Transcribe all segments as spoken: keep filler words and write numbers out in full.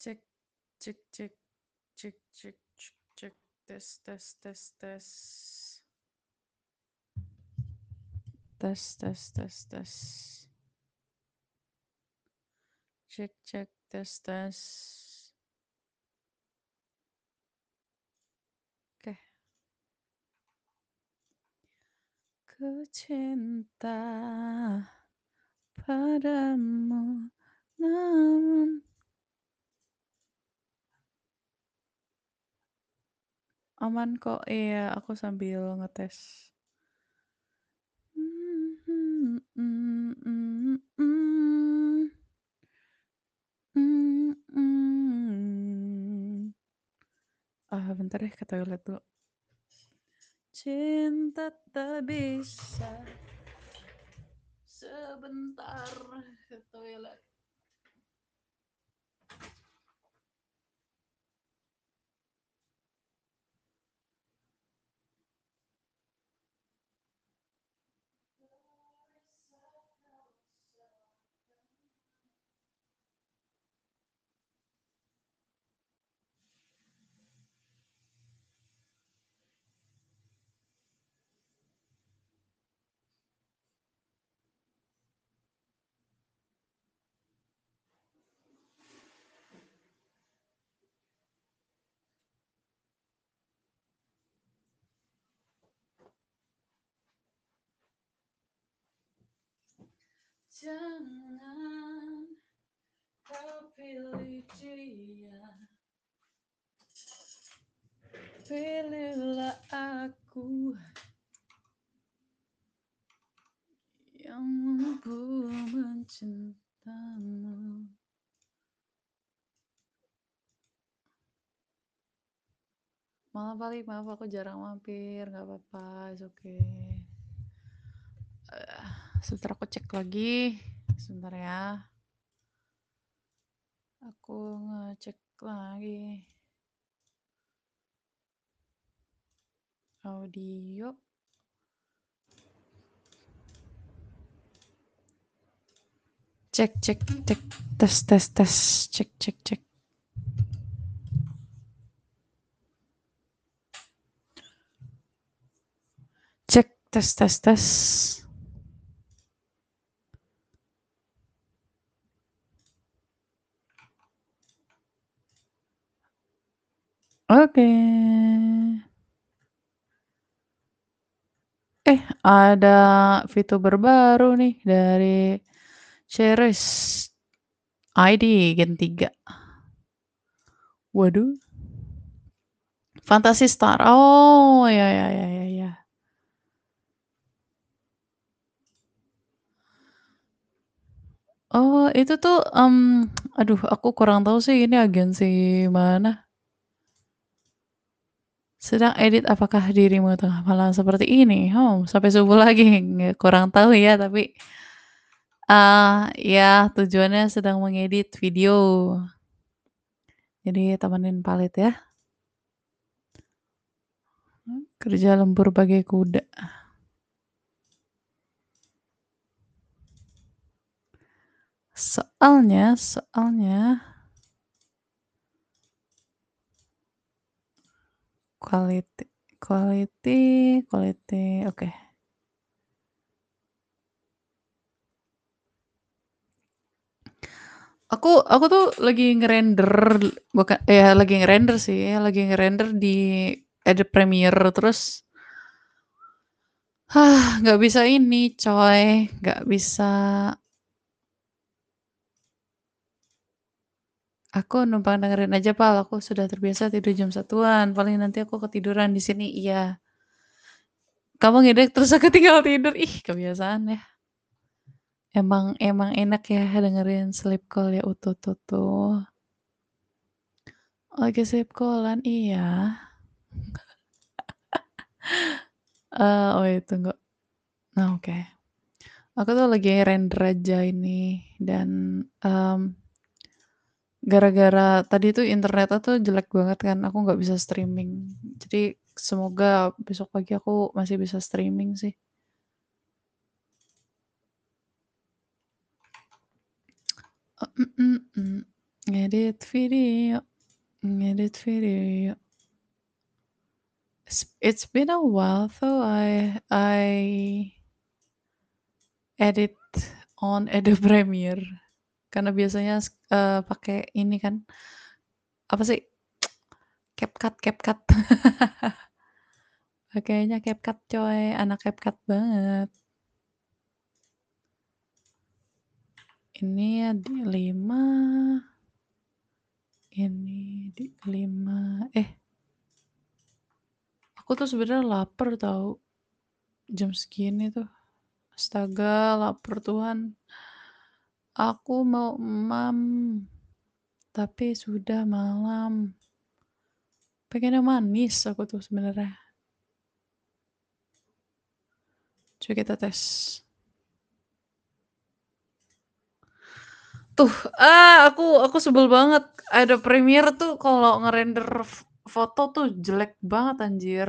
Cek, cek, cek, cek, cek, cek, cek, tes, tes, tes, tes. Tes, tes, tes, tes. Cek, cek, tes, tes. Oke. Ku cinta padamu, namun aman kok. Iya, aku sambil ngetes. Mm, mm, mm, mm, mm, mm. Ah, bentar ya, ke toilet dulu. Cinta tak bisa sebentar, ke toilet. Jangan kau pilih dia, pilihlah aku yang mampu mencintamu. Maaf kali, maaf aku jarang mampir, gak apa-apa, it's okay. Uh, sebentar aku cek lagi, sebentar ya. Aku ngecek lagi. Audio. Cek, cek, cek, tes, tes, tes, cek, cek, cek. Cek, tes, tes, tes. Oke. Eh, ada VTuber baru nih dari Ceres. I D Gen tiga. Waduh. Fantasy Star. Oh, ya, ya, ya, ya, ya. Oh, itu tuh, um, aduh, aku kurang tahu sih ini agensi mana. Sedang edit, apakah dirimu tengah malam seperti ini? Oh, sampai subuh lagi. Nggak, kurang tahu ya, tapi uh, ya tujuannya sedang mengedit video. Jadi temenin Palit ya. Kerja lembur bagai kuda. Soalnya, soalnya quality, quality, quality, oke. Okay. Aku, aku tuh lagi ngerender, bukan, ya lagi ngerender sih, lagi ngerender di Adobe Premiere terus, ah, nggak bisa ini, coy, nggak bisa. Aku numpang dengerin aja, Pal. Aku sudah terbiasa tidur jam satuan. Paling nanti aku ketiduran di sini, iya. Kamu ngedek terus aku tinggal tidur. Ih, kebiasaan ya. Emang emang enak ya dengerin sleep call ya utuh-tutuh. Lagi sleep callan, iya. uh, oh itu enggak. Nah, oke. Okay. Aku tuh lagi render aja ini dan um, gara-gara tadi tuh internetnya tuh jelek banget kan, aku nggak bisa streaming. Jadi semoga besok pagi aku masih bisa streaming sih. Uh, mm, mm, mm. Ngedit ngedit video ngedit video. It's it's been a while though I I edit on Adobe Premiere karena biasanya s eee, pakai ini kan, apa sih, CapCut CapCut. Pakainya CapCut coy, anak CapCut banget. Ini ya di lima, ini di lima, eh aku tuh sebenarnya lapar tahu, jam segini tuh. Astaga lapar Tuhan. Aku mau emam, tapi sudah malam. Pengennya manis aku tuh sebenarnya. Coba kita tes. Tuh, ah, aku aku sebel banget. Adobe Premiere tuh kalau ngerender f foto tuh jelek banget anjir.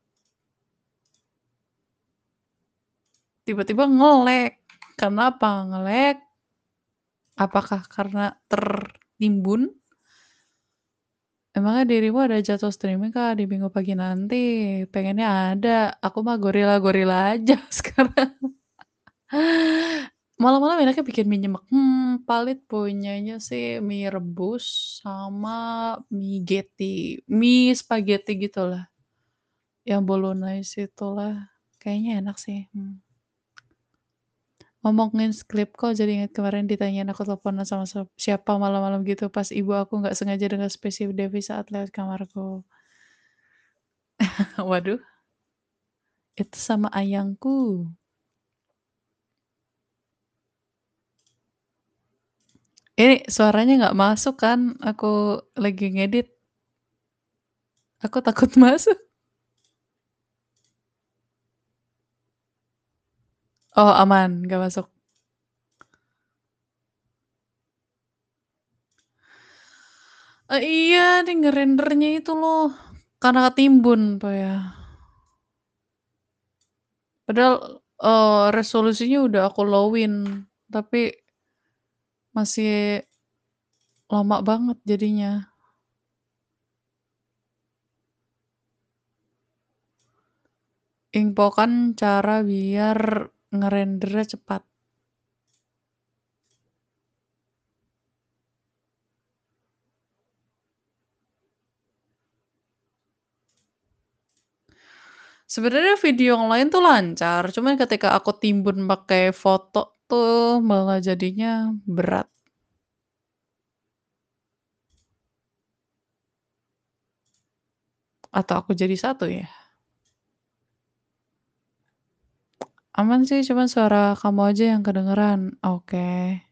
Tiba-tiba nge-lag. Kenapa nge-lag? Apakah karena tertimbun? Emangnya dirimu ada jadwal streaming kah di minggu pagi nanti? Pengennya ada. Aku mah gorila-gorila aja sekarang. Malam-malam enaknya bikin mie nyemek. Hmm, Palit punyanya sih mie rebus sama mie Getty, mie spaghetti gitulah. Yang bolognese itulah. Kayaknya enak sih. Hmm. Ngomongin skrip kok jadi inget kemarin ditanyain aku teleponan sama sep siapa malam-malam gitu pas ibu aku nggak sengaja dengar spesial Devi saat lewat kamarku. Waduh, itu sama ayangku. Ini suaranya nggak masuk kan, aku lagi ngedit. Aku takut masuk. Oh aman, nggak masuk. Eee, iya nih ngerendernya itu loh, karena ketimbun apa ya. Padahal, eee, resolusinya udah aku low-in, tapi masih lama banget jadinya. Infokan cara biar ngerendernya cepat. Sebenarnya video yang lain tuh lancar, cuman ketika aku timbun pakai foto tuh malah jadinya berat. Atau aku jadi satu ya? Aman sih, cuman suara kamu aja yang kedengeran. Oke.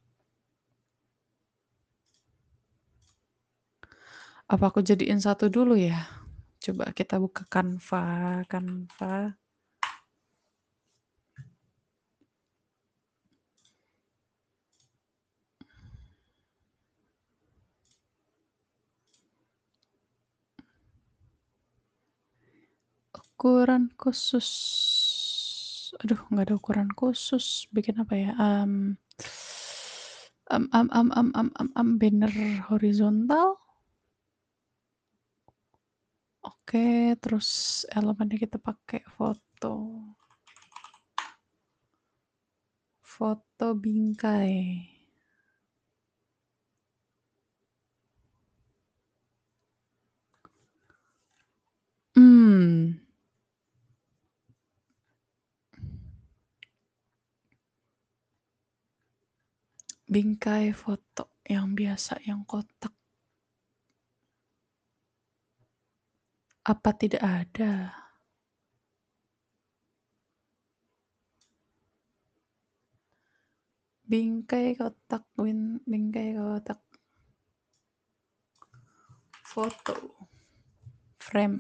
Apa aku jadiin satu dulu ya? Coba kita buka Canva, Canva. Ukuran khusus. Aduh, nggak ada ukuran khusus. Bikin apa ya? Um, um, um, um, um, um, um, um, banner horizontal. Oke, terus elemennya kita pakai foto. Foto bingkai. Hmm. Bingkai foto yang biasa, yang kotak. Apa tidak ada? Bingkai kotak, win, bingkai kotak. Foto. Frame.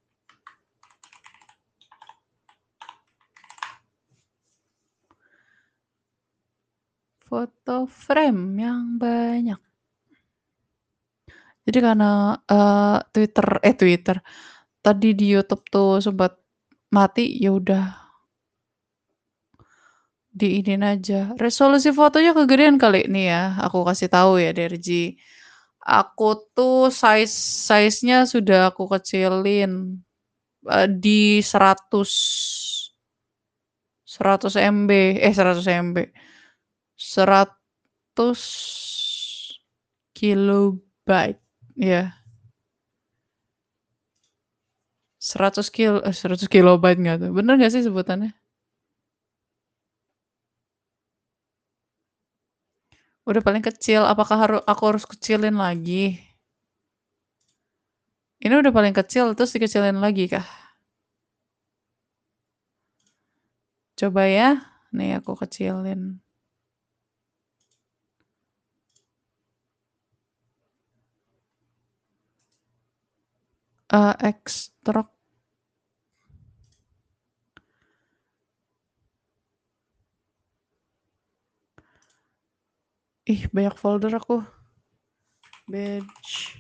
Foto frame yang banyak. Jadi karena, eee, Twitter eh, Twitter, tadi di YouTube tuh sempat mati, ya udah diinin aja. Resolusi fotonya kegedean kali nih ya, aku kasih tahu ya, Derji. Aku tuh size size-nya sudah aku kecilin, eee, di seratus seratus MB, eh seratus MB, seratus kilobyte, iya. seratus kil eh seratus kilobyte nggak tuh, bener nggak sih sebutannya? Udah paling kecil, apakah haru aku harus kecilin lagi? Ini udah paling kecil, terus dikecilin lagi kah? Coba ya, nih aku kecilin. Eee, ekstrak. Ih, banyak folder aku. Batch.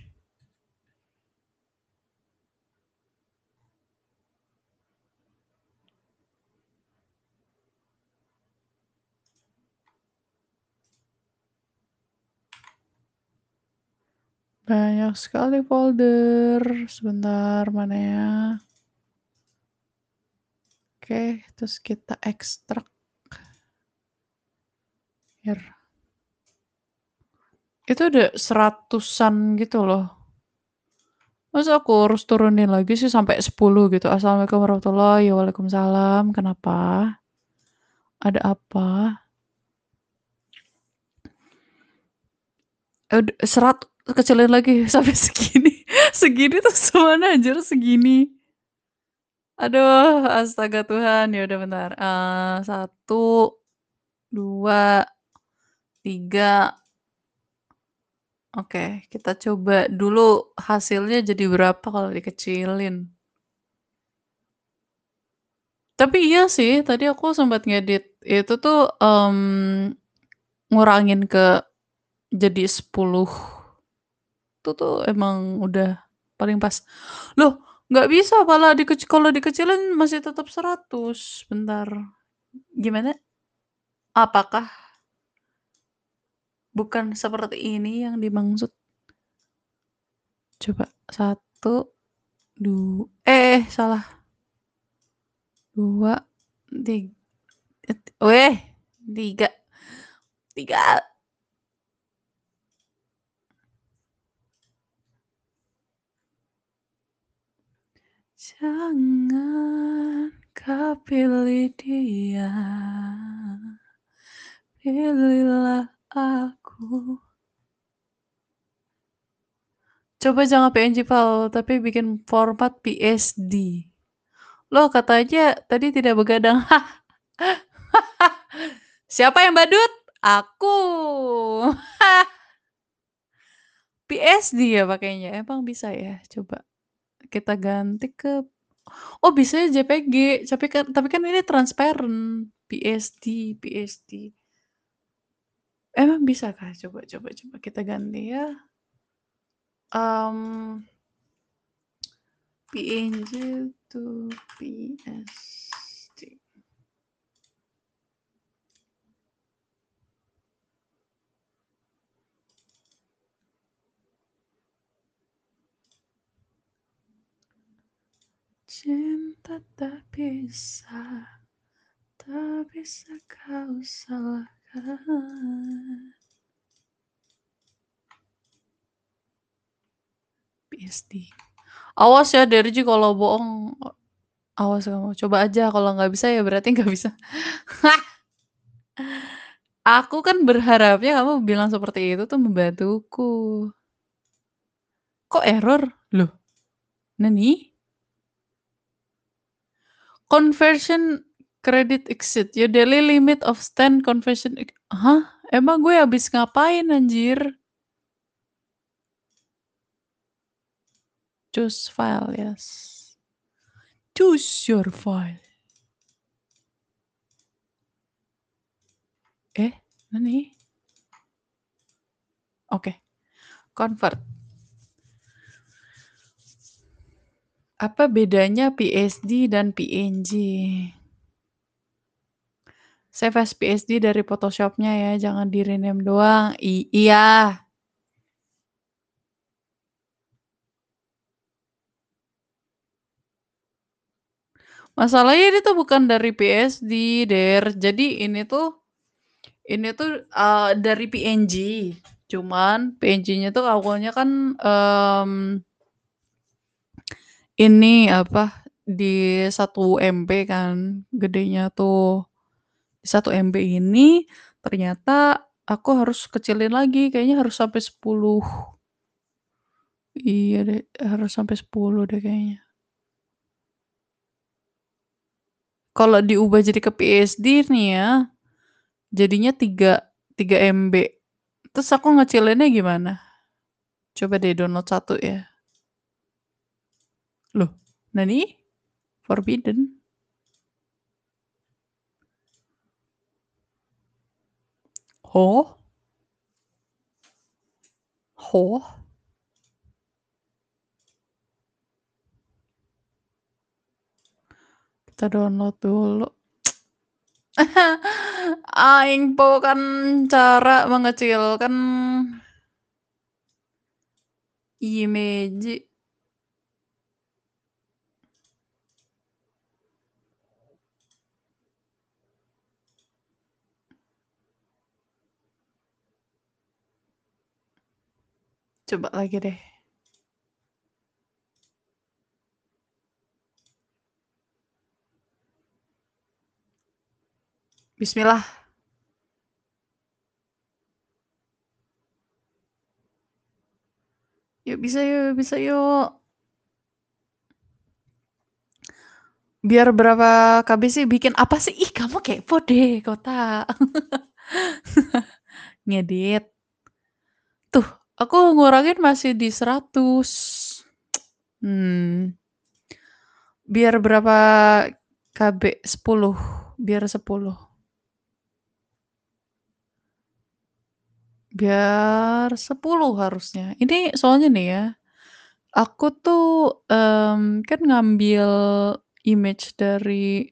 Banyak sekali folder, sebentar mana ya? Oke, terus kita ekstrak. Biar itu udah seratusan gitu loh. Masa aku harus turunin lagi sih sampai sepuluh gitu? Assalamualaikum warahmatullahi waalaikumsalam, kenapa? Ada apa? Ud serat kecilin lagi sampai segini. Segini tuh semana anjir segini. Aduh, astaga Tuhan, ya udah bentar, eee, satu, dua, tiga. Oke, kita coba dulu hasilnya jadi berapa kalau dikecilin. Tapi iya sih, tadi aku sempat ngedit itu tuh, mmm, ngurangin ke jadi sepuluh. Itu tuh emang udah paling pas. Loh, nggak bisa malah dikec kalau dikecilin masih tetap seratus. Bentar, gimana? Apakah bukan seperti ini yang dimaksud? Coba satu, du eh, salah. dua, tig et weh, tiga. tiga. Jangan kau pilih dia, pilihlah aku. Coba jangan P N G file, tapi bikin format P S D. Loh, katanya tadi tidak begadang. Siapa yang badut? Aku. P S D ya pakainya, emang bisa ya? Coba kita ganti ke oh bisanya J P G, tapi kan tapi kan ini transparent. P S D P S D. Emang bisakah? Coba coba coba kita ganti ya. Mmm, P N G to P S D. Cinta tak bisa, tak bisa kau salahkan. P S D. Awas ya Derji kalau bohong, awas kamu. Coba aja kalau nggak bisa ya berarti nggak bisa. Aku kan berharapnya kamu bilang seperti itu tuh membantuku. Kok error? Loh, nani? Conversion credit exceed your daily limit of ten conversion ex hah? Emang gue habis ngapain anjir? Choose file, yes. Choose your file. Eh, nani? Oke, convert. Apa bedanya P S D dan P N G? Save as P S D dari Photoshop-nya ya, jangan di-rename doang. I iya. Masalahnya ini tuh bukan dari P-S-D, Der. Jadi ini tuh ini tuh, eee, dari P-N-G. Cuman P-N-G-nya tuh awalnya kan, mmm ini, apa, di satu M B kan, gedenya tuh. satu M B ini ternyata aku harus kecilin lagi, kayaknya harus sampai sepuluh. Iya deh, harus sampai sepuluh deh kayaknya. Kalau diubah jadi ke P-S-D nih ya, jadinya tiga tiga M B. Terus aku ngecilinnya gimana? Coba deh download satu ya. Loh, nani? Forbidden? Oh? Oh? Kita download dulu. Aing po kan cara mengecilkan image. Coba lagi deh. Bismillah. Yuk bisa yuk, bisa yuk. Biar berapa K B sih? Bikin apa sih? Ih, kamu kepo deh, Kota. Ngedit. Tuh, aku ngurangin masih di seratus. Hmm. Biar berapa K B? sepuluh. Biar sepuluh. Biar sepuluh harusnya. Ini soalnya nih ya, aku tuh, mmm, kan ngambil image dari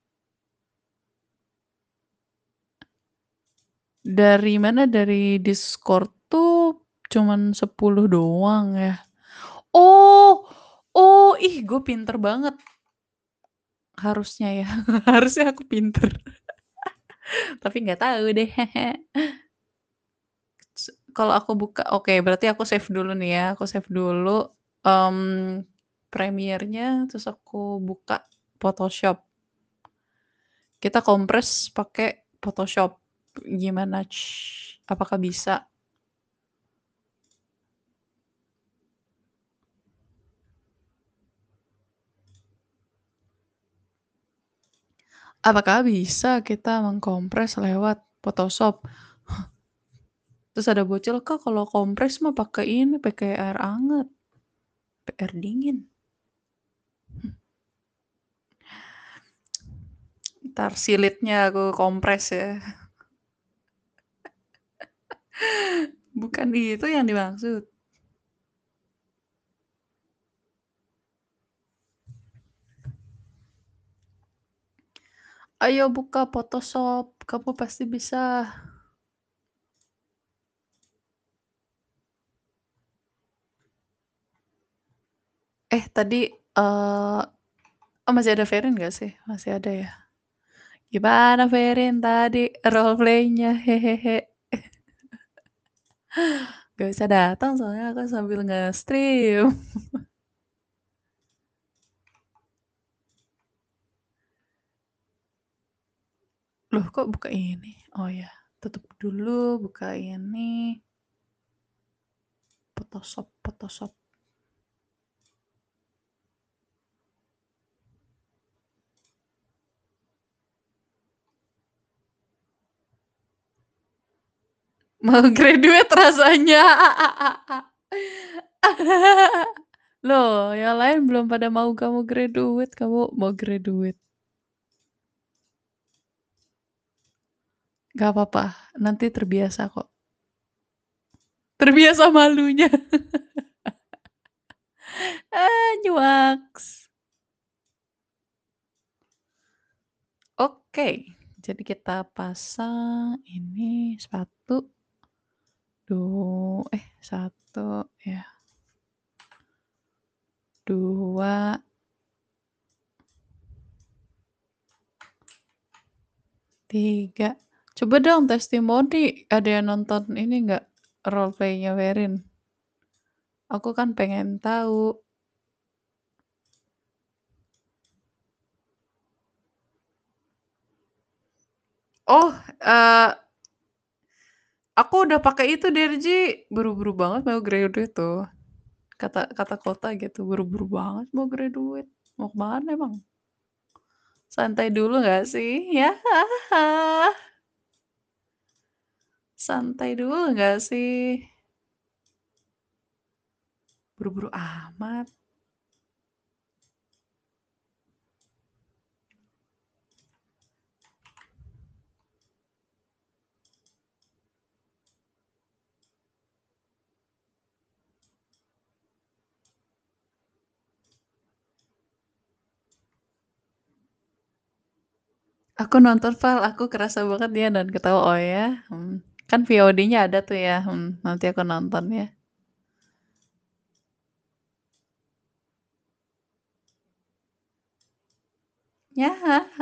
dari mana, dari Discord tuh cuman sepuluh doang ya. Oh oh, ih gue pinter banget. Harusnya ya, harusnya aku pinter. Tapi nggak tahu deh. S kalau aku buka oke, berarti aku save dulu nih ya, aku save dulu, mmm, Premiere-nya, terus aku buka Photoshop. Kita kompres pakai Photoshop. Gimana? Apakah bisa? Apakah bisa kita mengkompres lewat Photoshop? Terus ada bocil, "Kak, kalau kompres mah pakai ini, pakai air anget, pakai air dingin." Entar silitnya aku kompres ya. Bukan itu yang dimaksud. Ayo buka Photoshop, kamu pasti bisa. Eh, tadi, eee, oh masih ada Veren nggak sih? Masih ada ya? Gimana Veren tadi role play-nya? Hehehe. Gak bisa datang soalnya aku sambil nge-stream. Loh kok buka ini? Oh ya, tutup dulu, buka ini. Photoshop, Photoshop. Mau graduate rasanya. Loh, yang lain belum pada mau kamu graduate, kamu mau graduate. Gak apa-apa, nanti terbiasa kok. Terbiasa malunya. Ah, nyuaks. Oke, jadi kita pasang ini sepatu. Duh, eh satu ya. Dua. Coba dong testimoni, ada yang nonton ini nggak, role-play-nya Werin? Aku kan pengen tahu. Oh, eee aku udah pakai itu Derji, buru-buru banget mau graduate tuh. Kata kata kota gitu, buru-buru banget mau graduate. Mau ke mana emang? Santai dulu nggak sih? Ya. Santai dulu nggak sih? Buru-buru amat. Aku nonton Val, aku kerasa banget dia dan ketawa, oh ya? Hmm. Kan V O D-nya ada tuh ya, hmm, nanti aku nonton ya. Ya.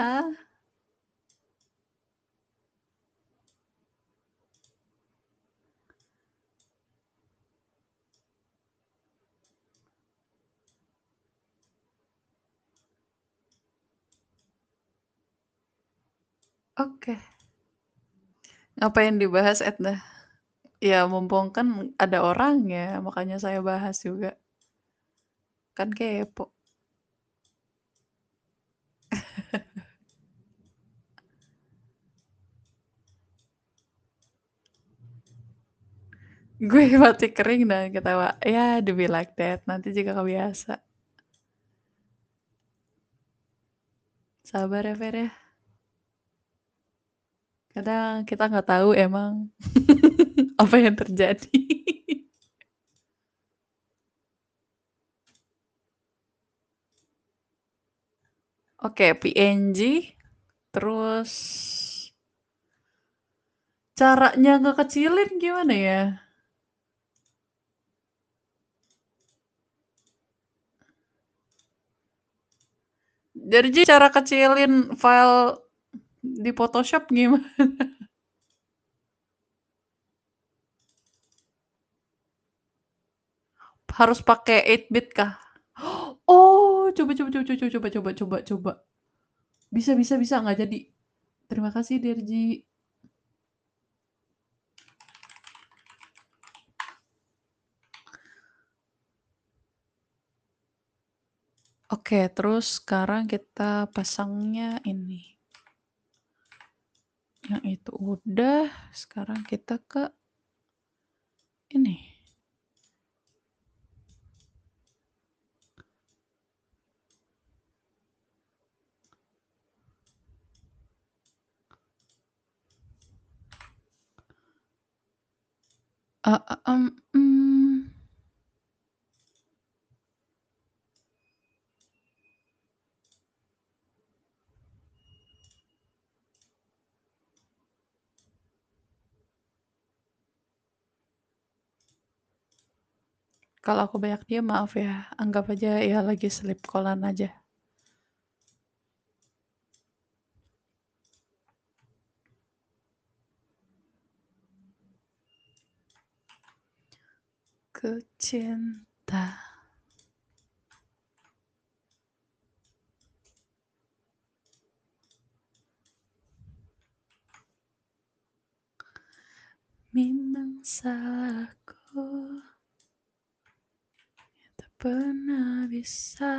Oke. Ngapain dibahas Edna? Ya mumpung kan ada orangnya, makanya saya bahas juga. Kan kepo. Gue mati kering dan ketawa, ya do be like that, nanti juga kebiasa. Sabar ya Fer ya. Kadang kita nggak tahu emang apa yang terjadi. Oke, P N G, terus caranya ngekecilin gimana ya? Jadi cara kecilin file di Photoshop gimana? Harus pakai eight bit kah? Oh, coba coba coba coba coba coba coba coba. Bisa bisa bisa nggak jadi. Terima kasih Derji. Oke, terus sekarang kita pasangnya ini. Yang itu udah, sekarang kita ke ini. Uh, uh, um, mm. Kalau aku banyak dia maaf ya, anggap aja ya lagi sleep call-an aja. Ku cinta. Memang salahku yang tak pernah bisa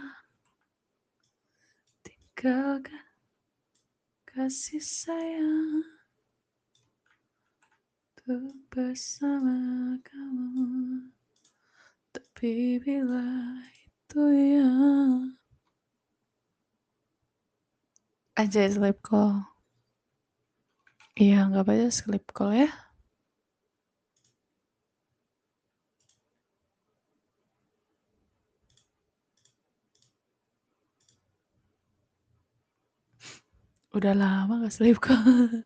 tinggalkan kasih sayang untuk bersama kamu. Tapi bila itu yang aja sleep call. Iya, anggap aja sleep call ya. Udah lama gak sleep call.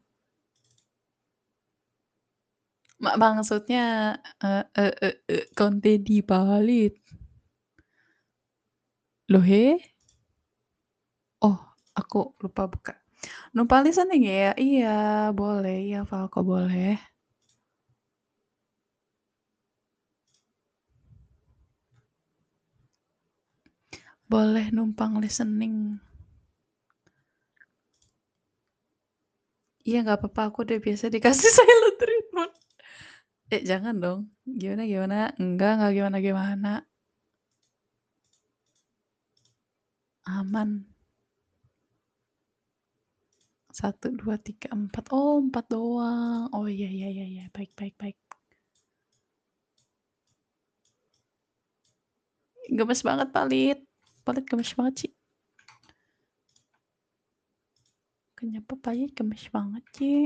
Mak maksudnya eh eh eh eh, konte di palit. Loh he? Oh, aku lupa buka. Numpang listening ya? Iya, boleh, iya Falco boleh. Boleh numpang listening. Iya nggak apa-apa, aku udah biasa dikasih silent treatment. Eh jangan dong, gimana gimana? Enggak, nggak gimana-gimana. Aman. Satu, dua, tiga, empat. Oh, empat doang. Oh iya iya iya iya, baik baik baik. Gemes banget Palit. Palit gemes banget sih. Kenapa Palit gemes banget sih?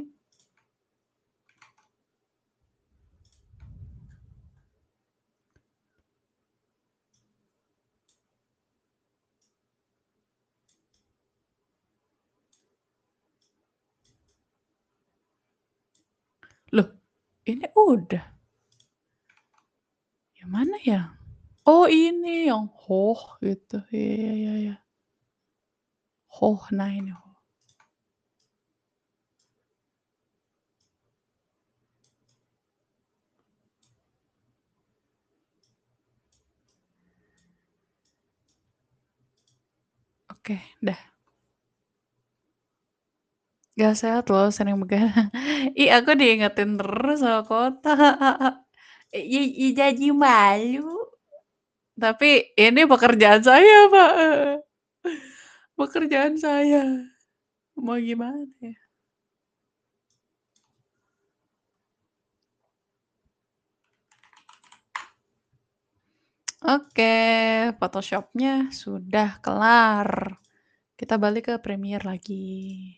Loh, ini udah. Yang mana ya? Oh ini yang hoh gitu. Iya iya iya iya. Hoh, nah ini hoh. Oke, dah. Gak sehat loh sering begadang. Ih, aku diingetin terus sama Kota. Ih, ih, jadi malu. Tapi ini pekerjaan saya, Pak. Pekerjaan saya. Mau gimana ya? Oke, Photoshop-nya sudah kelar. Kita balik ke Premiere lagi.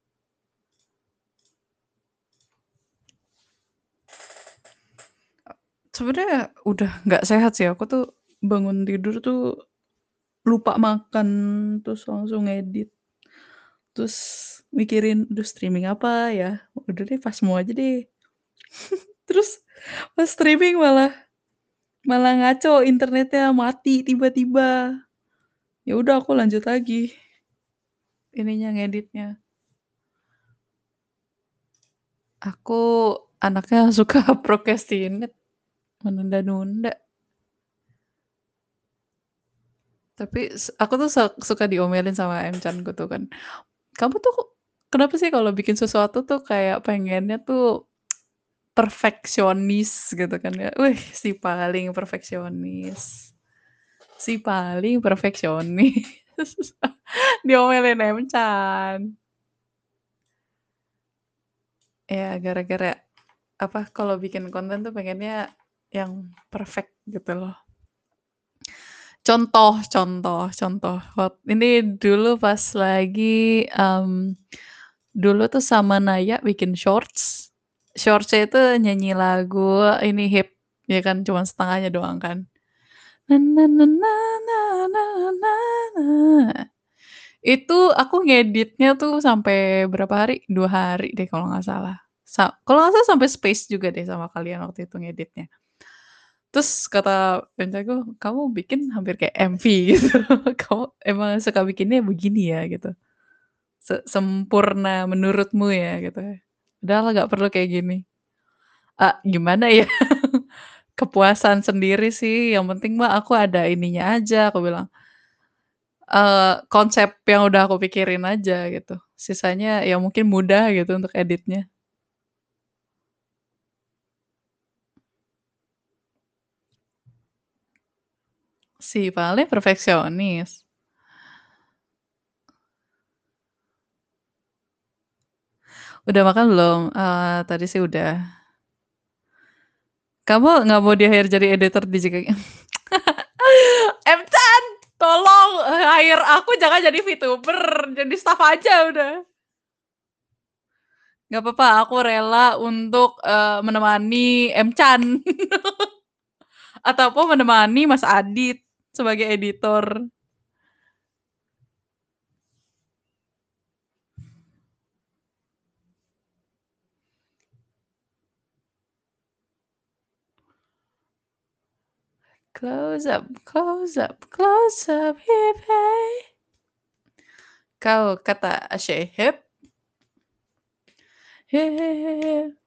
Sebenarnya udah nggak sehat sih, aku tuh bangun tidur tuh lupa makan, terus langsung ngedit. Terus mikirin, "Duh streaming apa ya? Udah deh Pasmo aja deh." Terus pas streaming malah malah ngaco internetnya, mati tiba-tiba. Ya udah aku lanjut lagi ininya ngeditnya. Aku anaknya suka procrastinate, menunda-nunda. Tapi s aku tuh sak suka diomelin sama emcanku tuh kan, "Kamu tuh kenapa sih kalau bikin sesuatu tuh kayak pengennya tuh perfeksionis," gitu kan ya. Wih, si paling perfeksionis. Si paling perfeksionis. Diomelin Emchan. Ya gara-gara, apa, kalau bikin konten tuh pengennya yang perfect gitu loh. Contoh contoh contoh, wak ini dulu pas lagi, mmm, dulu tuh sama Naya bikin Shorts. Shorts-nya itu nyanyi lagu ini hip, ya kan cuman setengahnya doang kan. Na na na na na na na na. Itu aku ngeditnya tuh sampai berapa hari, dua hari deh kalau nggak salah. Sa kalau nggak salah sampai space juga deh sama kalian waktu itu ngeditnya. Terus kata pacarku, "Kamu bikin hampir kayak M V gitu. Kamu emang suka bikinnya begini ya?" Gitu. "Se sempurna menurutmu ya?" Gitu. Padahal nggak perlu kayak gini. Ah, gimana ya, kepuasan sendiri sih, yang penting mah aku ada ininya aja, aku bilang. Eee, konsep yang udah aku pikirin aja gitu. Sisanya ya mungkin mudah gitu untuk editnya. Si paling perfeksionis. Udah makan belum? Eee, tadi sih udah. Kamu nggak mau di-hire jadi editor di J K K? Emchan, tolong hire aku jangan jadi VTuber, jadi staff aja udah. Nggak apa-apa, aku rela untuk, eee, menemani Emchan. Ataupun menemani Mas Adit sebagai editor. Close up, close up, close up, baby. Kau kata Syeheb Hehehe.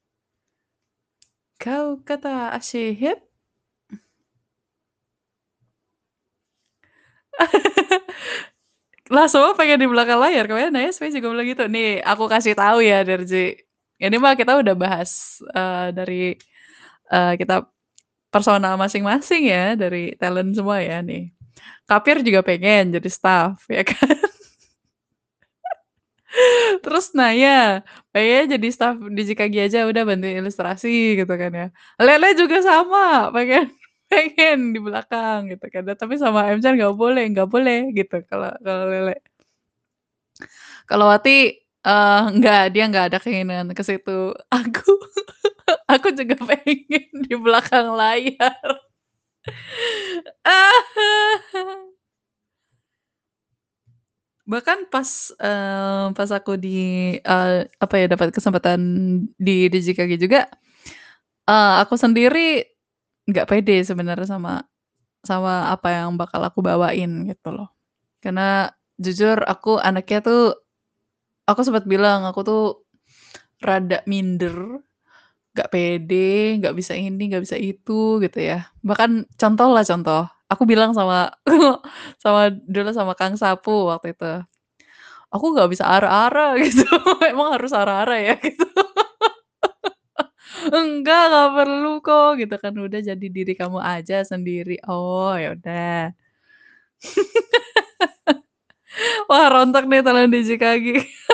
Kau kata asyik. Lah semua pengen di belakang layar, kemarin Naya sebenarnya juga bilang gitu. Nih aku kasih tahu ya Derji, ini mah kita udah bahas, eee, dari, eee, kita personal masing-masing ya, dari talent semua ya nih. Kapir juga pengen jadi staff ya kan. Terus Naya, pengennya jadi staff di J K G aja udah bantuin ilustrasi gitu kan ya. Lele juga sama, pengen pengen di belakang gitu kan, tapi sama M Chan nggak boleh nggak boleh gitu kalau kalau Lele. Kalau Wati, eee, enggak, dia nggak ada keinginan ke situ. Aku aku juga pengen di belakang layar. Bahkan pas, eee, pas aku di, eee, apa ya, dapat kesempatan di di J K G juga, eee, aku sendiri nggak pede sebenarnya sama sama apa yang bakal aku bawain gitu loh. Karena jujur aku anaknya tuh aku sempet bilang aku tuh rada minder, nggak pede, nggak bisa ini, nggak bisa itu gitu ya. Bahkan contoh lah contoh, aku bilang sama sama dulu sama Kang Sapu waktu itu, "Aku nggak bisa ara-ara," gitu. "Emang harus ara-ara ya?" Gitu. "Enggak, nggak perlu kok," gitu kan, "udah jadi diri kamu aja sendiri." "Oh, ya udah." Wah, rontok nih talent di J K G.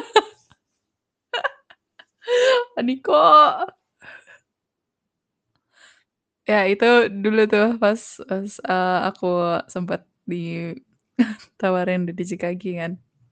"Aniko." Ya itu dulu tuh pas pas, eee, aku sempet ditawarin di J K G kan.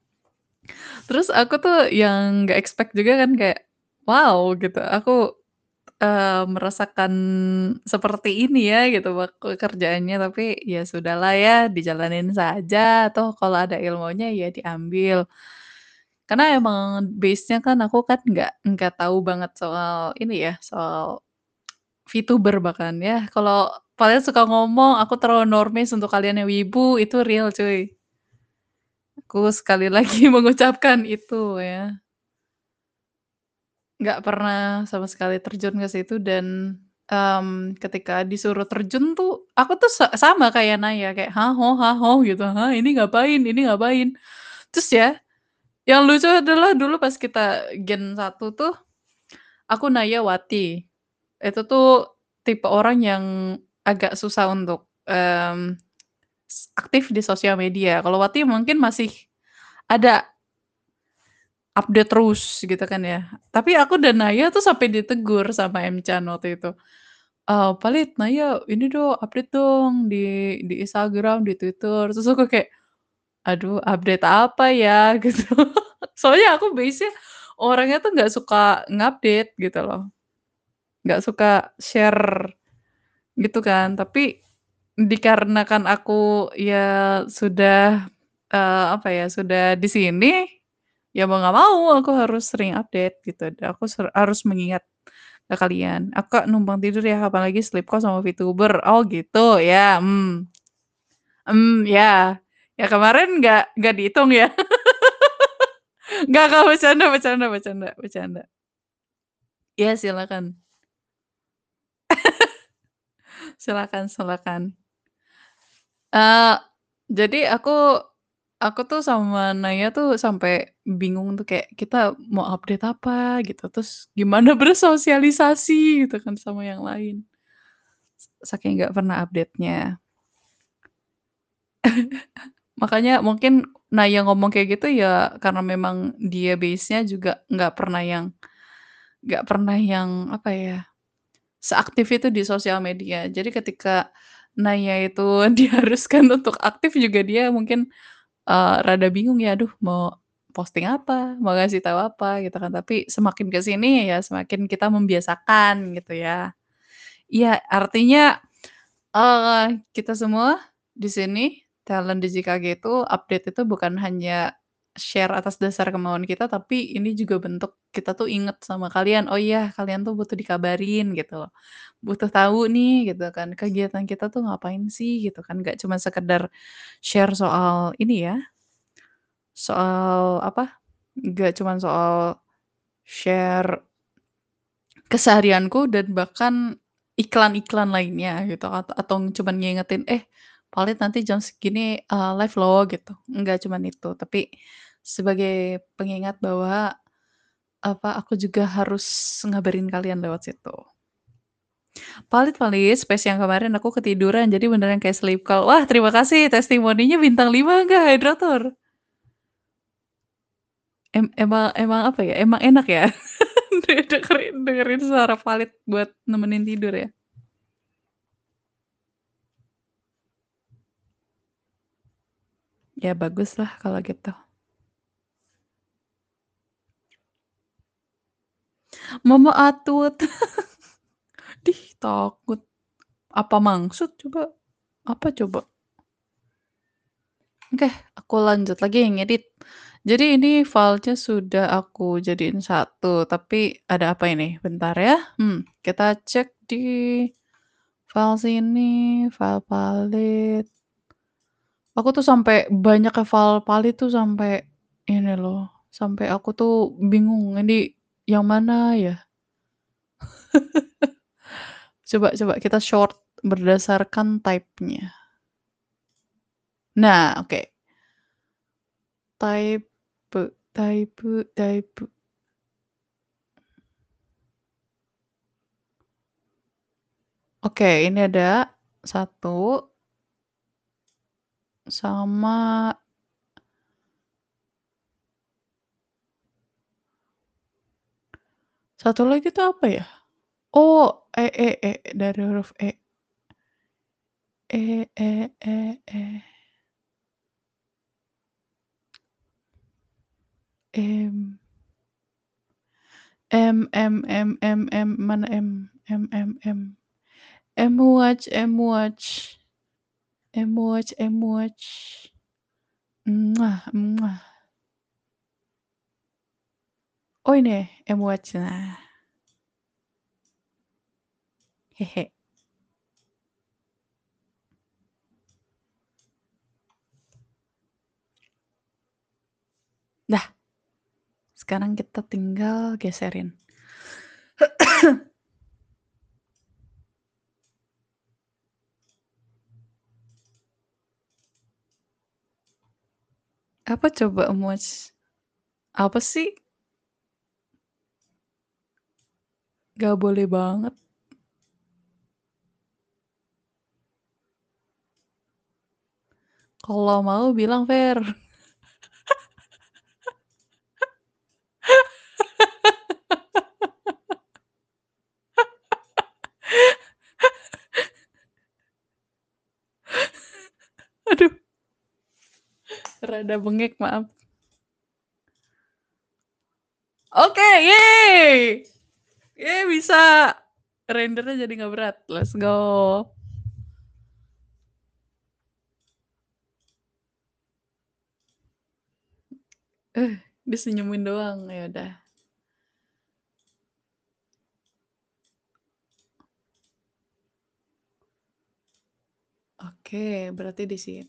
Terus aku tuh yang nggak expect juga kan kayak, wow gitu, aku, eee, merasakan seperti ini ya gitu waktu kerjaannya, tapi ya sudahlah ya dijalanin saja, toh kalau ada ilmunya ya diambil. Karena emang base-nya kan aku kan nggak nggak tahu banget soal ini ya, soal VTuber bahkan ya. Kalau kalian suka ngomong aku terlalu normis untuk kalian yang wibu, itu real cuy. Aku sekali lagi mengucapkan itu ya. Nggak pernah sama sekali terjun ke situ dan, mmm, ketika disuruh terjun tuh, aku tuh sa sama kayak Naya, kayak "Hah? Oh? Hah? Oh?" Gitu, "Hah? Ini ngapain ini ngapain?" Terus ya, yang lucu adalah dulu pas kita Gen satu tuh, aku, Naya, Wati. Itu tuh tipe orang yang agak susah untuk, mmm, s aktif di sosial media. Kalau Wati mungkin masih ada update terus gitu kan ya. Tapi aku dan Naya tuh sampai ditegur sama M Chan waktu itu. Eee, "Palit, Naya ini dong, update dong di di Instagram, di Twitter." Terus aku kayak, "Aduh update apa ya?" Gitu. Soalnya aku base-nya orangnya tuh nggak suka ngupdate gitu loh, nggak suka share gitu kan. Tapi dikarenakan aku ya sudah, eee, apa ya, sudah di sini, ya mau nggak mau aku harus sering update gitu. Aku ser harus mengingat ke kalian, "Aku Kak numpang tidur ya, kapan lagi sleep call sama VTuber." "Oh gitu ya, mmm." Mmm, ya. Ya kemarin nggak nggak dihitung ya? Nggak nggak, bercanda bercanda bercanda bercanda. Iya silakan. Silakan silakan. Eee, jadi aku aku tuh sama Naya tuh sampai bingung tuh kayak kita mau update apa gitu, terus gimana bersosialisasi gitu kan sama yang lain. Saking nggak pernah update-nya. Makanya mungkin Naya ngomong kayak gitu ya karena memang dia base-nya juga nggak pernah yang nggak pernah yang apa ya, seaktif itu di sosial media. Jadi ketika Naya itu diharuskan untuk aktif juga dia mungkin, eee, rada bingung ya, "Aduh mau posting apa, mau ngasih tahu apa?" Gitu kan. Tapi semakin ke sini ya semakin kita membiasakan gitu ya. Iya artinya, eee, kita semua di sini talent di J K G itu update itu bukan hanya share atas dasar kemauan kita, tapi ini juga bentuk kita tuh inget sama kalian, "Oh iya kalian tuh butuh dikabarin," gitu loh. Butuh tahu nih gitu kan, kegiatan kita tuh ngapain sih gitu kan, nggak cuma sekedar share soal ini ya, soal apa, nggak cuman soal share keseharianku dan bahkan iklan-iklan lainnya gitu at atau cuman ngingetin, "Eh, Valid nanti jam segini, eee, live loh," gitu. Enggak cuman itu, tapi sebagai pengingat bahwa, apa, aku juga harus ngabarin kalian lewat situ. Valid valid, space yang kemarin aku ketiduran, jadi beneran kayak sleep call. Wah, terima kasih testimoninya bintang lima enggak, Hydrator? Em emang emang apa ya, emang enak ya? De dengerin dengerin suara Valid buat nemenin tidur ya? Ya baguslah kalau gitu. Mama Atut. Dih, takut. Apa maksud coba? Apa coba? Oke, aku lanjut lagi ngedit. Jadi ini filenya sudah aku jadiin satu, tapi ada apa ini? Bentar ya. Hmm, kita cek di file sini, file Valid. Aku tuh sampai banyaknya file Valid tuh sampai ini loh, sampai aku tuh bingung ini yang mana ya? Coba coba kita sort berdasarkan type-nya. Nah, oke. Type type type. Oke, ini ada satu sama satu lagi tuh apa ya? Oh, E E E dari huruf E. E E E E. M. M M M M M mana M? M M M. M-watch M-watch. M-watch M-watch. Muah muah. Oh ini M-watch, nah. Hehe. Dah, sekarang kita tinggal geserin. Apa coba M-watch? Apa sih? Gak boleh banget. Kalau mau bilang Fer. Aduh, rada bengek, maaf. Oke, yeay! Yeay, bisa. Rendernya jadi nggak berat. Let's go. Eh, dia senyumin doang. Ya udah. Oke, berarti di sini.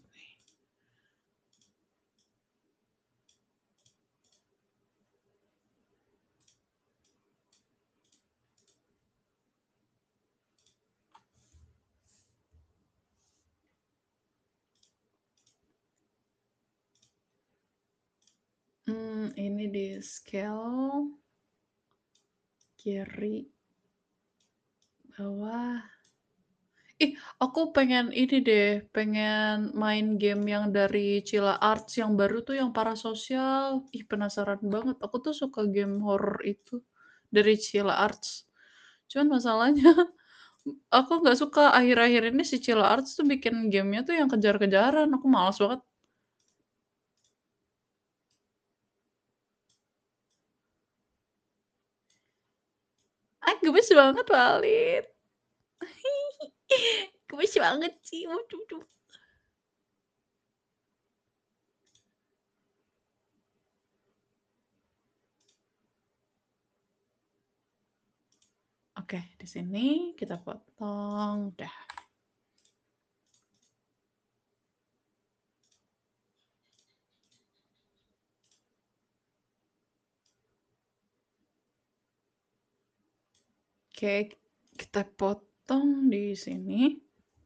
Hmm, ini di scale kiri bawah. Ih, aku pengen ini deh, pengen main game yang dari Chila Arts yang baru tuh yang Parasocial. Ih, penasaran banget. Aku tuh suka game horror itu dari Chila Arts. Cuman masalahnya aku nggak suka akhir-akhir ini si Chila Arts tuh bikin gamenya tuh yang kejar-kejaran. Aku malas banget. Ah, gemes banget, Walid. Gemes banget sih. Waduh. Oke, di sini kita potong. Dah. Oke, kita potong di sini.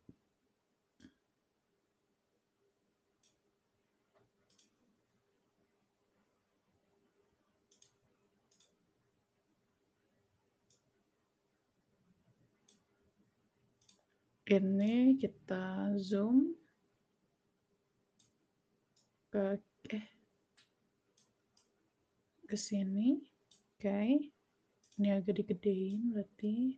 Ini kita zoom. Ke eh ke sini. Oke. Ini agak digedein berarti.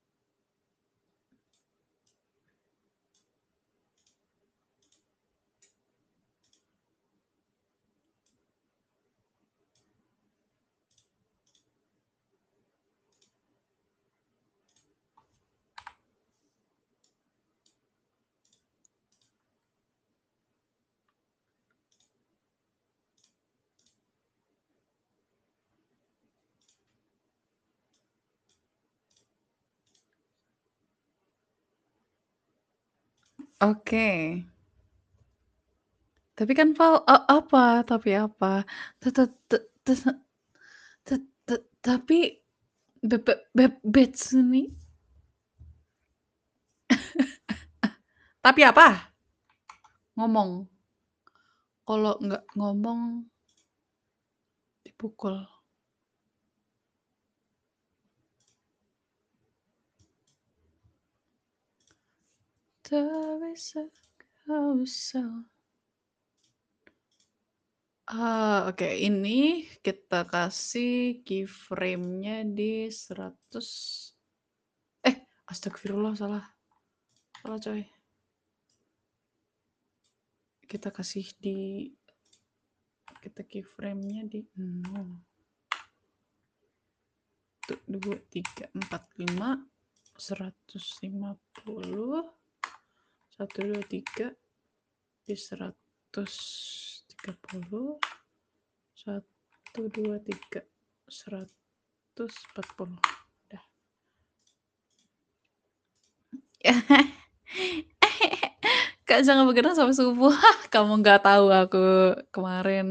Oke. Tapi kan Val, e apa? Tapi apa? Te te te tes te te tapi bebe beb betsuni Tapi apa? Ngomong. Kalau nggak ngomong dipukul. Tak bisa kau sa Ah, oke, ini kita kasih keyframe-nya di seratus eh, astagfirullah salah. Salah coy. Kita kasih di kita keyframe-nya di nol. satu, dua, tiga, empat, lima, seratus lima puluh, satu, dua, tiga, di seratus tiga puluh, satu, dua, tiga, seratus empat puluh. Dah. Kak, jangan begadang sampai subuh. Kamu nggak tahu aku kemarin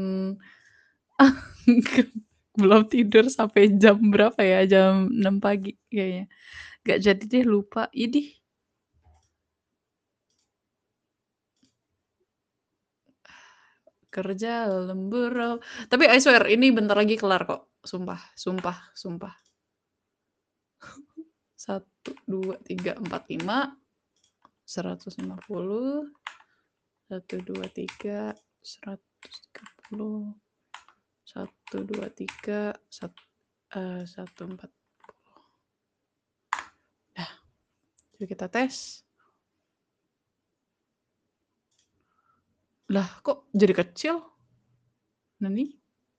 belum tidur sampai jam berapa ya? Jam enam pagi kayaknya. Nggak jadi deh, lupa. Idih. Kerja lembur. Tapi I swear ini bentar lagi kelar kok. Sumpah, sumpah, sumpah. Satu, dua, tiga, empat, lima, seratus lima puluh, satu, dua, tiga, seratus tiga puluh, satu, dua, tiga, satu, uh, satu, empat puluh. Dah, jadi kita tes. Lah, kok jadi kecil? Nani?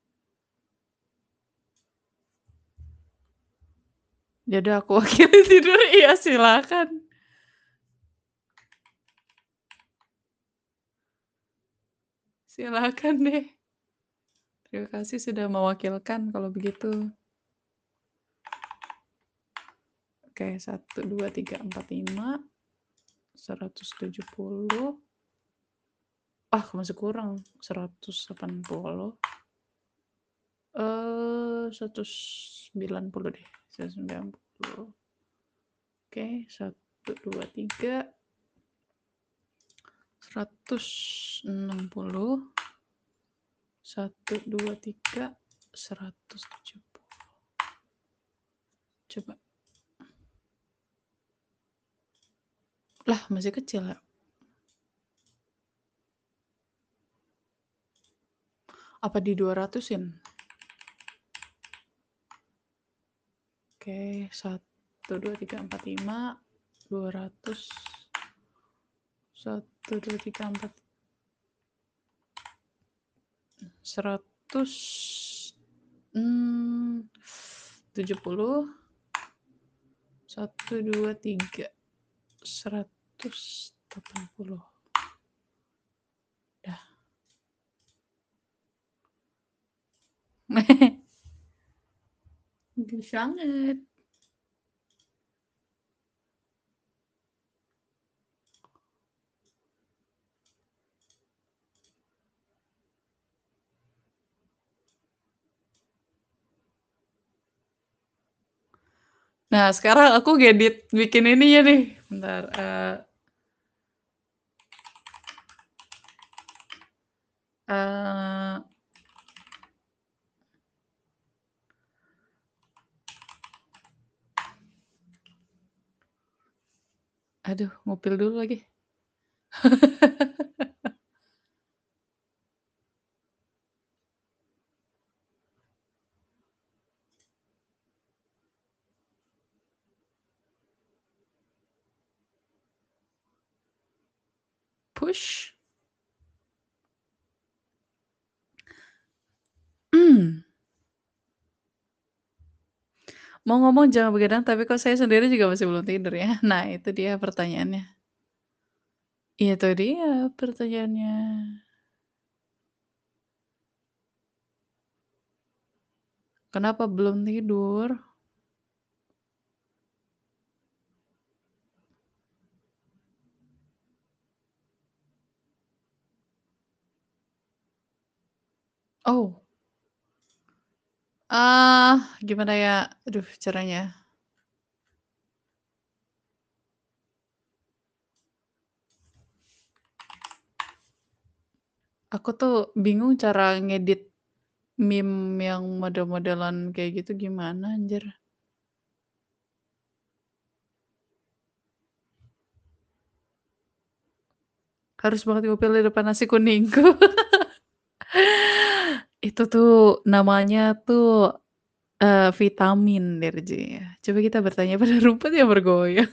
Jadi aku wakili tidur, iya silakan. Silakan deh. Terima kasih sudah mewakilkan kalau begitu. Oke, satu, dua, tiga, empat, lima, seratus tujuh puluh. Ah, masih kurang. seratus delapan puluh. Eh, seratus sembilan puluh deh. seratus sembilan puluh. Oke, satu, dua, tiga. seratus enam puluh. satu, dua, tiga. seratus tujuh puluh. Coba. Lah, masih kecil ya? Apa di dua ratusin? Oke, satu, dua, tiga, empat, lima, dua ratus. satu, dua, tiga, empat. seratus. Hmm, tujuh puluh. satu, dua, tiga. seratus delapan puluh. Dah. Gede banget. Nah, sekarang aku ngedit bikin ininya nih, bentar, eee eee aduh, ngupil dulu lagi. Push. Mmm. Mau ngomong jangan begadang, tapi kok saya sendiri juga masih belum tidur ya. Nah, itu dia pertanyaannya. Itu dia pertanyaannya. Kenapa belum tidur? Oh. Ah, gimana ya, aduh caranya? Aku tuh bingung cara ngedit meme yang model-modelan kayak gitu gimana anjir. Harus banget ngupil di depan nasi kuningku. Itu tuh namanya tuh, eee, vitamin Dirje. Coba kita bertanya pada rumput yang bergoyang.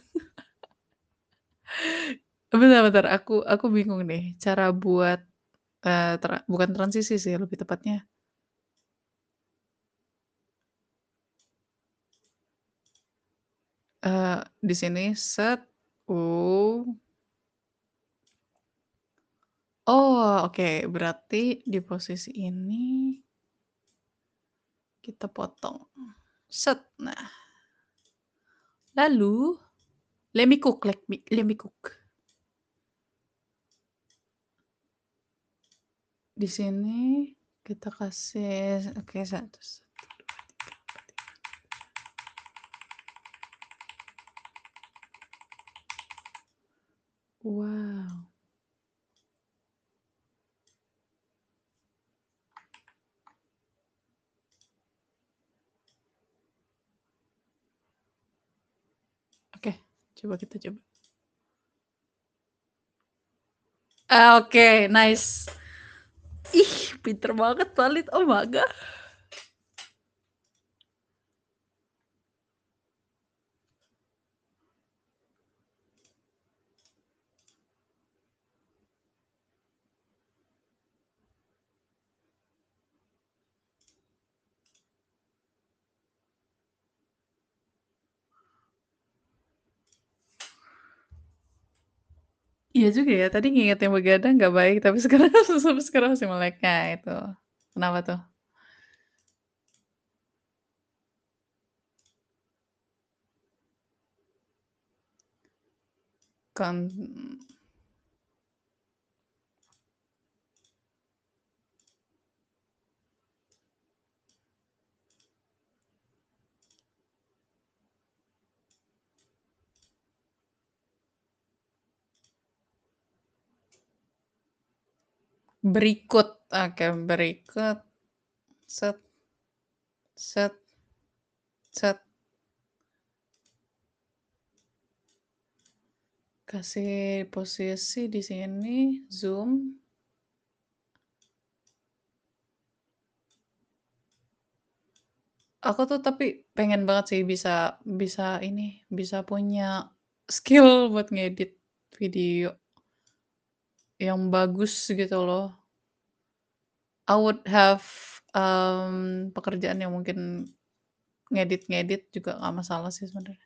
Bentar bentar, aku aku bingung nih cara buat, eee, tra bukan transisi sih lebih tepatnya. Eee, di sini set, oh. Oh, oke, berarti di posisi ini kita potong, set, nah. Lalu, let me cook let me let me cook. Di sini kita kasih oke satu, satu, dua, tiga, empat, lima. Wow. Oke, coba kita coba. Ah, oke, nice. Ih, pinter banget Valit, oh my god. Iya juga ya, tadi ngingetin begadang nggak baik, tapi sekarang sampai sekarang masih melek. Nah itu, kenapa tuh? Kon berikut, oke berikut, set, set, set. Kasih posisi di sini, zoom. Aku tuh tapi pengen banget sih bisa bisa ini, bisa punya skill buat ngedit video yang bagus gitu loh. I would have, mmm, pekerjaan yang mungkin ngedit-ngedit juga nggak masalah sih sebenarnya.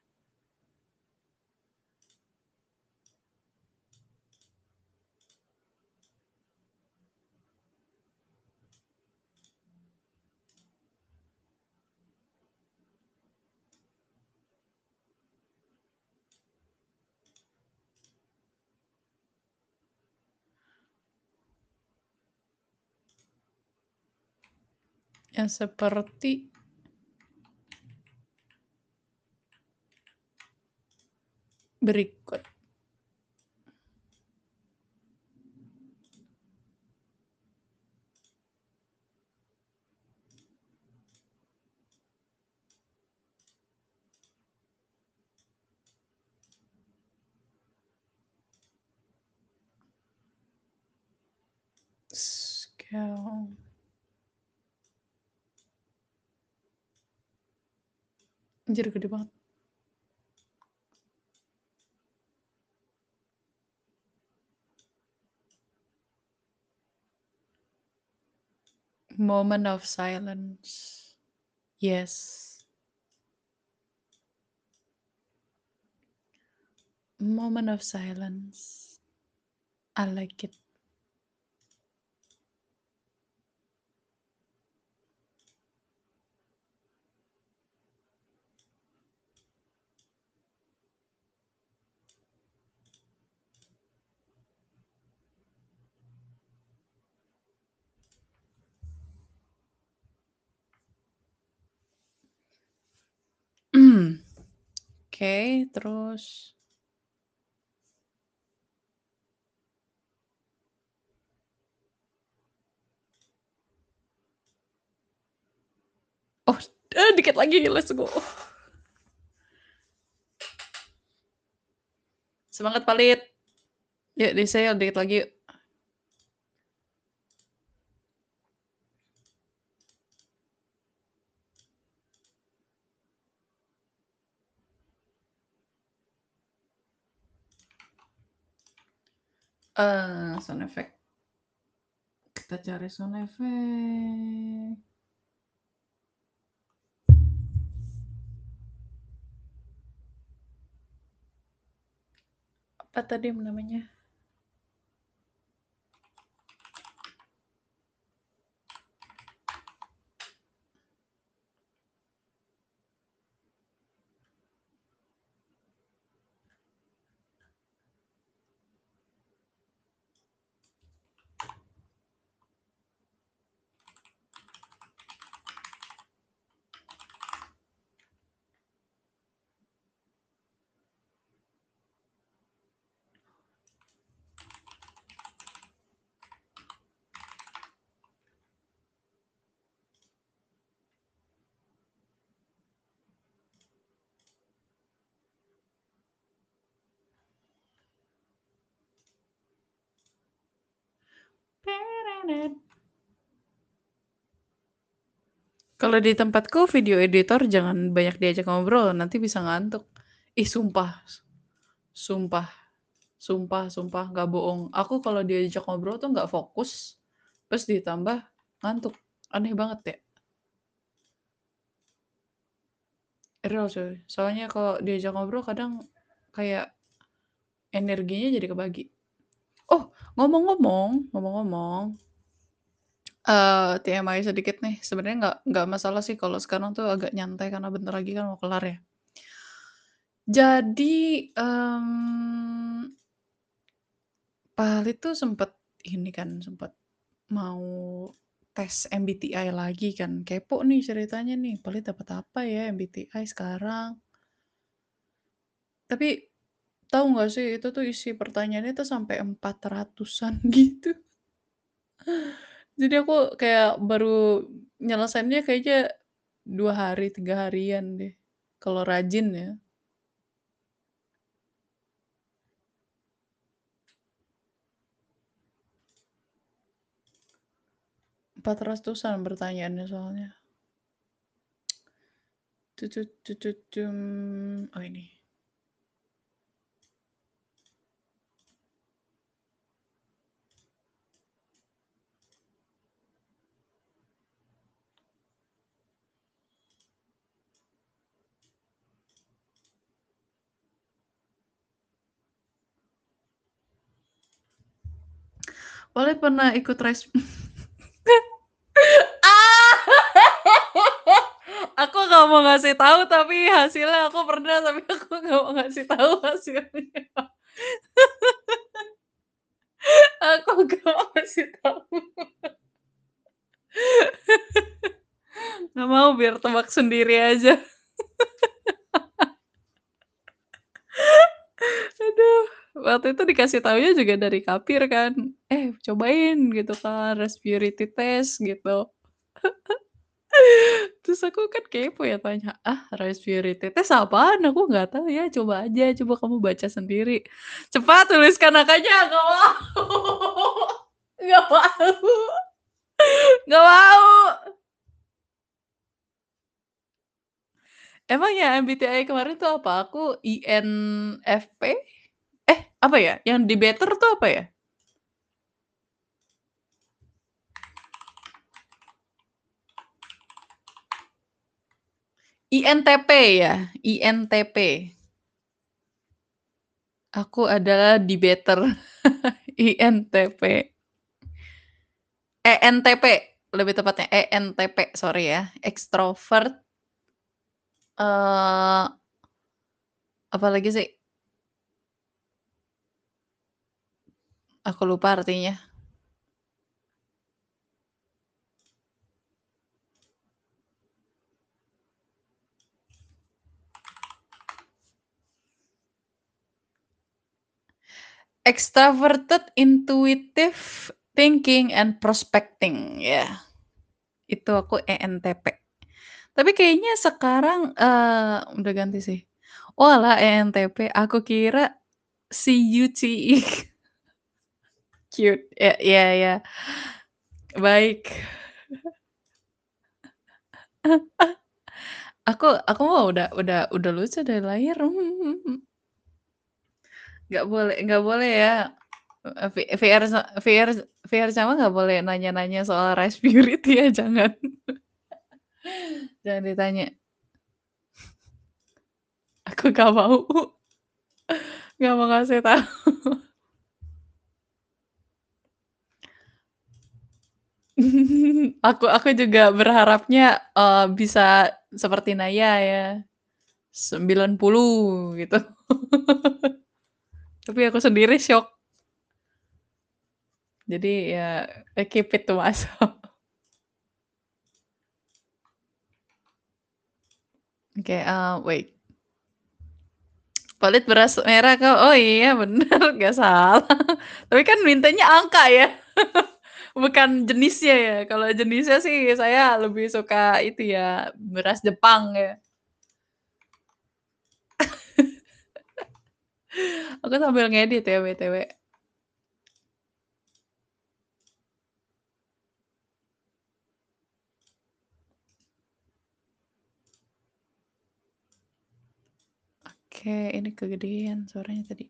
Yang seperti Berikut. Scale. Anjir gede banget. Moment of silence. Yes. Moment of silence. I like it. Oke, terus Oh, eee, dikit lagi, let's go. Semangat Palit. Yuk di-share dikit lagi yuk. Eee, sound effect. Kita cari sound effect. Apa tadi namanya? Kalau di tempatku video editor jangan banyak diajak ngobrol, nanti bisa ngantuk. Ih, sumpah sumpah sumpah sumpah, nggak bohong. Aku kalau diajak ngobrol tuh nggak fokus, terus ditambah ngantuk. Aneh banget ya. Real cuy. Soalnya kalau diajak ngobrol kadang kayak energinya jadi kebagi. Oh, ngomong-ngomong ngomong-ngomong, eee, T M I sedikit nih, sebenarnya nggak nggak masalah sih kalau sekarang tuh agak nyantai karena bentar lagi kan mau kelar ya. Jadi, mmm Pak Halid tuh sempet ini kan, sempet mau tes M B T I lagi kan, kepo nih ceritanya nih, Pak Halid dapet apa ya M B T I sekarang? Tapi tahu nggak sih itu tuh isi pertanyaannya tuh sampai empat ratusan gitu. Jadi aku kayak baru nyelesainnya kayaknya dua hari, tiga harian deh, kalau rajin ya. empat ratusan pertanyaannya soalnya. Tutut tutut tum. Oh ini. Oleh pernah ikut res Ah! Aku nggak mau ngasih tahu tapi hasilnya aku pernah, tapi aku nggak mau ngasih tahu hasilnya. Aku nggak mau ngasih tahu. Nggak mau, biar tebak sendiri aja. Waktu itu dikasih taunya juga dari kapir kan, "Eh, cobain," gitu kan, respirity test gitu. Terus aku kan kepo ya tanya, "Ah, respirity test apaan? Aku nggak tahu ya, coba aja, coba kamu baca sendiri." "Cepat tuliskan angkanya!" "Nggak mau." Nggak mau. Nggak mau. Emang yang M-B-T-I kemarin tuh apa? Aku I-N-F-P? Eh, apa ya? Yang di Better tuh apa ya? I-N-T-P ya? I-N-T-P. Aku adalah di Better. I-N-T-P. E-N-T-P lebih tepatnya, E-N-T-P, sorry ya. Extrovert, eee, apalagi sih? Aku lupa artinya. Extraverted, intuitive, thinking, and prospecting, ya. Itu aku E-N-T-P. Tapi kayaknya sekarang, eee, udah ganti sih. Oalah E-N-T-P, aku kira C-U-T-E. Cute, ya iya iya. Baik. Aku aku mah udah udah udah lucu dari lahir. Nggak boleh nggak boleh ya, eee, V VR sa VR VR sama nggak boleh nanya-nanya soal respirity ya, jangan. Jangan ditanya. Aku nggak mau. Nggak mau ngasih tahu. Aku aku juga berharapnya, eee, bisa seperti Naya ya, sembilan puluh gitu. Tapi aku sendiri syok. Jadi ya, I keep it to myself. Oke, eee, wait. Pelit beras merah Kak, oh iya bener, nggak salah. Tapi kan mintanya angka ya, bukan jenisnya ya. Kalau jenisnya sih saya lebih suka itu ya, beras Jepang ya. Aku sambil ngedit ya B T W. Oke, ini kegedean suaranya tadi.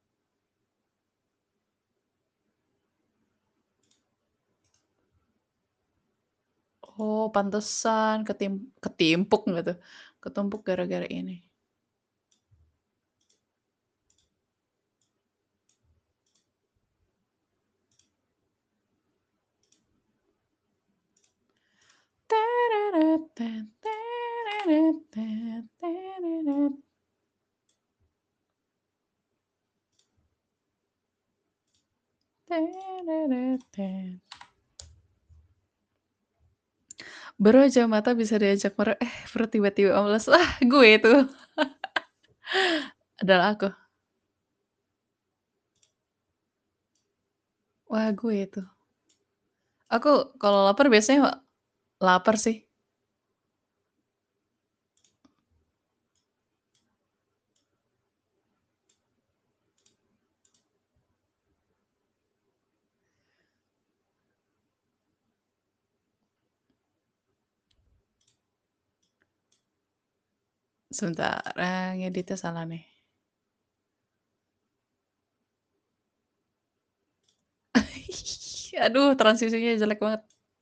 Oh, pantesan ketim ketimpuk nggak tuh, ketumpuk gara-gara ini. Baru aja mata bisa diajak mere eh, perut tiba-tiba mules. Wah, gue itu. Adalah aku. Wah, gue itu. Aku kalau lapar biasanya lapar sih. Sebentar, eee, ngeditnya salah nih. Aduh, transisinya jelek banget.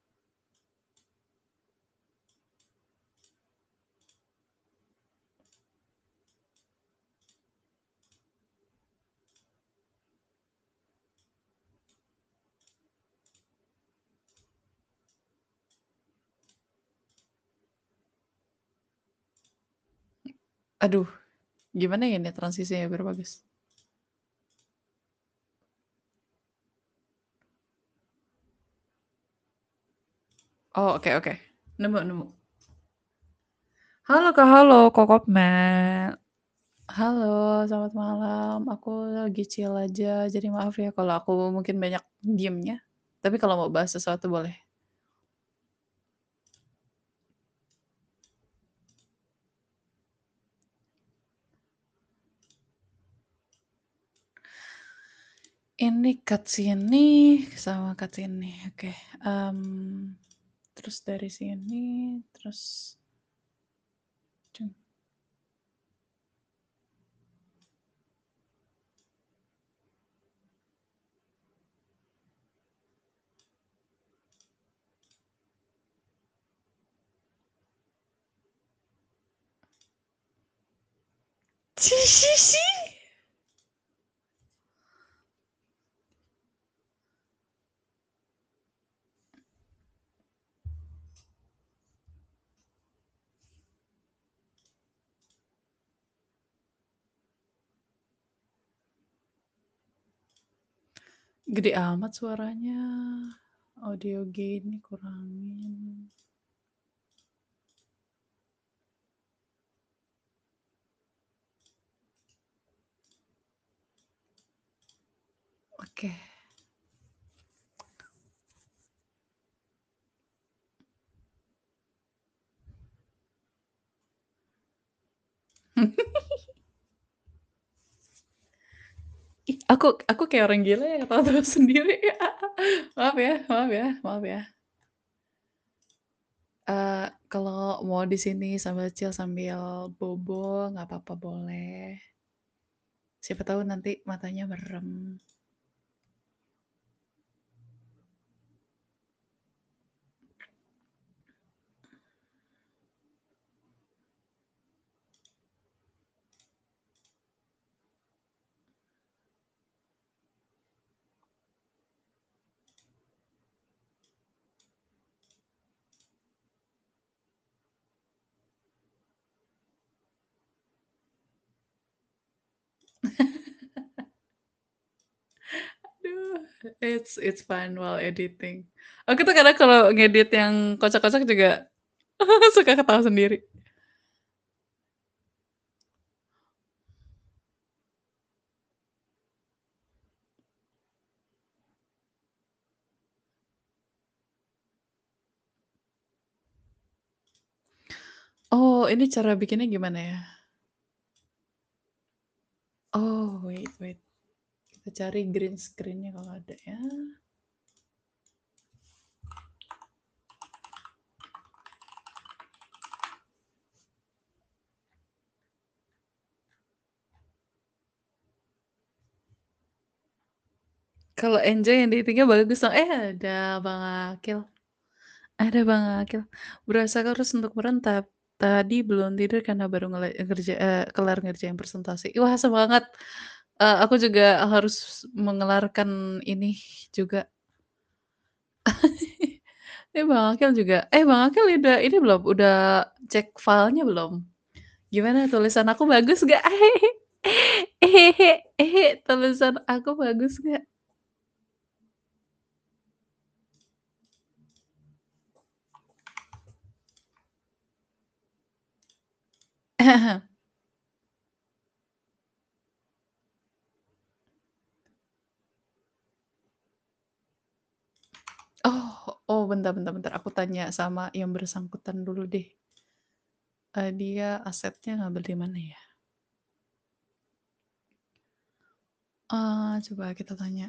Aduh, gimana ya ini transisinya biar bagus? Oh, oke oke. Nemu nemu. Halo Kak, halo Kokopme. Halo, selamat malam. Aku lagi chill aja, jadi maaf ya kalau aku mungkin banyak diemnya. Tapi kalau mau bahas sesuatu boleh. Ini cut sini sama cut sini, oke. Mmm, terus dari sini, terus cung. Gede amat suaranya. Audio gini kurangin. Oke. Ih, aku aku kayak orang gila ya ketawa-tawa sendiri. Maaf ya maaf ya maaf ya. Eee, kalau mau di sini sambil chill, sambil bobo, nggak apa-apa boleh. Siapa tahu nanti matanya merem. Aduh, it's it's fun while editing. Aku tuh kadang kalau ngedit yang kocak-kocak juga suka ketawa sendiri. Oh, ini cara bikinnya gimana ya? Oh, wait wait. Kita cari green screen-nya kalau ada ya. Kalau Enjoy yang editing-nya bagus dong. Eh, ada Bang Akil. Ada Bang Akil. Berusaha terus untuk merentap. Tadi belum tidur karena baru ngele ngerja eee, kelar ngerjain presentasi. Wah, semangat. Eee, aku juga harus mengelarkan ini juga. Eh, Bang Akil juga eh, Bang Akil udah ini belum, udah cek filenya belum? Gimana tulisan aku bagus nggak? Tulisan aku bagus nggak? Oh oh, bentar bentar bentar, aku tanya sama yang bersangkutan dulu deh. Eee, dia asetnya ngambil di mana ya? Eee, coba kita tanya.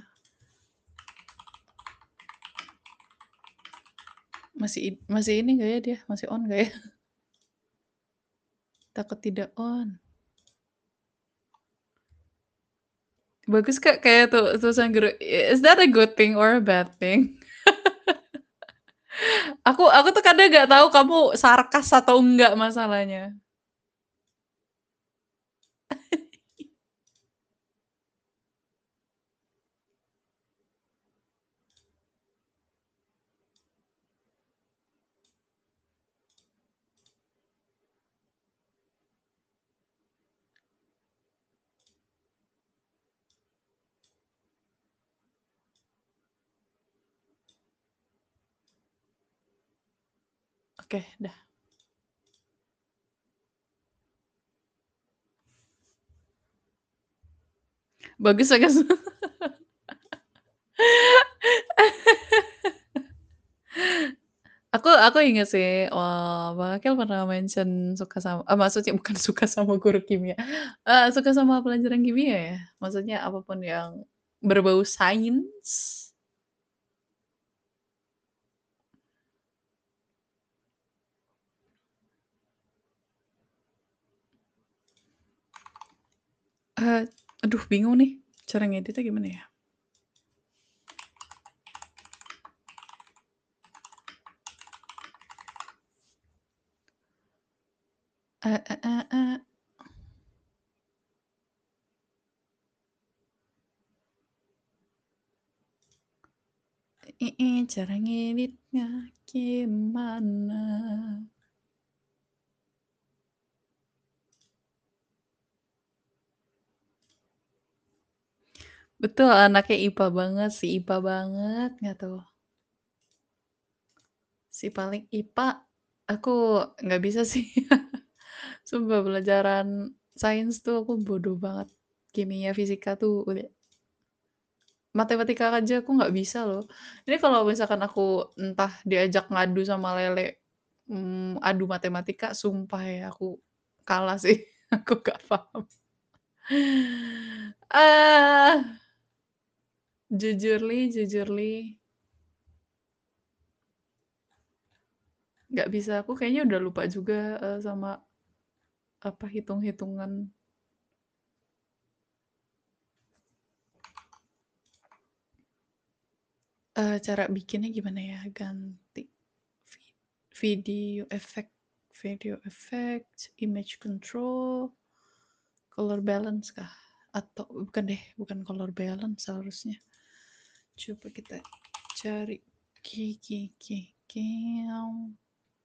Masih id masih ini nggak ya dia? Masih on nggak ya? Takut tidak on. Bagus Kak, kayak tu tulisan guru. Is that a good thing or a bad thing? Aku aku tuh kadang nggak tahu kamu sarkas atau enggak masalahnya. Oke, dah. Bagus bagus. Aku aku inget sih, eee, Bang Akil pernah mention suka sama eee, maksudnya bukan suka sama guru kimia, eee, suka sama pelajaran kimia ya? Maksudnya apa pun yang berbau sains? Eee, aduh bingung nih, cara ngeditnya gimana ya? Eee eee eee eee. Heeh, cara ngeditnya gimana? Betul, anaknya I P A banget, si I P A banget nggak tuh? Si paling I P A, aku nggak bisa sih. Sumpah pelajaran sains tuh aku bodoh banget. Kimia, fisika tuh udah matematika aja aku nggak bisa loh. Ini kalau misalkan aku entah diajak ngadu sama Lele, mmm, adu matematika, sumpah ya aku kalah sih, aku nggak paham. Ah. Jujur Li jujur Li. Nggak bisa, aku kayaknya udah lupa juga, eee, sama apa, hitung-hitungan. Eee, cara bikinnya gimana ya? Ganti vid video effect video effect, image control, color balance kah? Atau bukan deh, bukan color balance seharusnya. Coba kita cari ki ki ki kiau.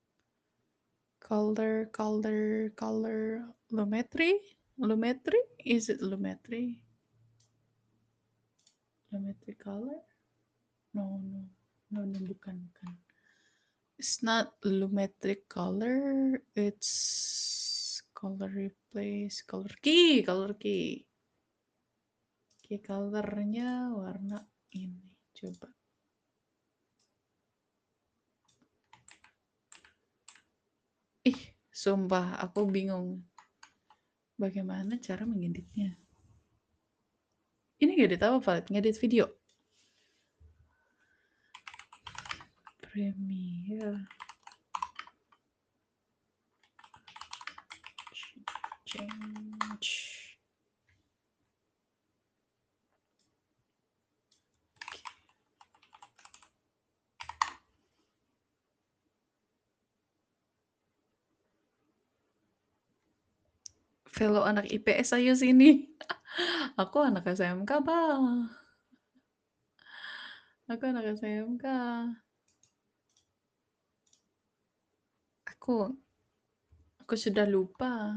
Color color color lumetri? Lumetri? Is it lumetri? Lumetri color? No no. No no, bukan bukan. It's not lumetric color, it's color replace, color key, color key. Key colornya warna ini, coba. Ih, sumpah aku bingung. Bagaimana cara mengeditnya? Ini ngedit apa, Valt? Ngedit video? Premiere. Change. Fellow anak I P S ayo sini. Aku anak S M K, Bang. Aku anak S M K. Aku aku sudah lupa.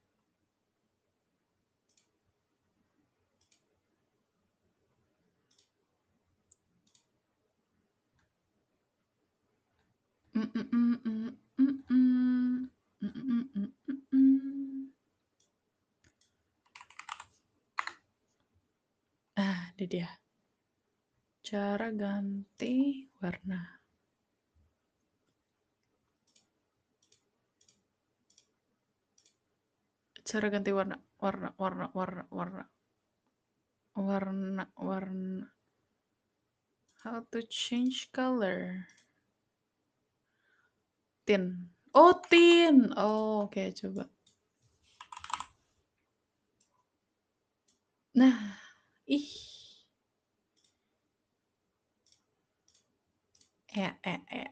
Mm, mm, mm, mm, mm, mm. Mm, mm, mm, mm, mm. Ah, ini dia. Cara ganti warna. Cara ganti warna, warna, warna, warna, warna. Warna, warna. How to change color? Tint. Oh, tint. Oh, oke, coba. Nah, ih. Eh, eh, eh.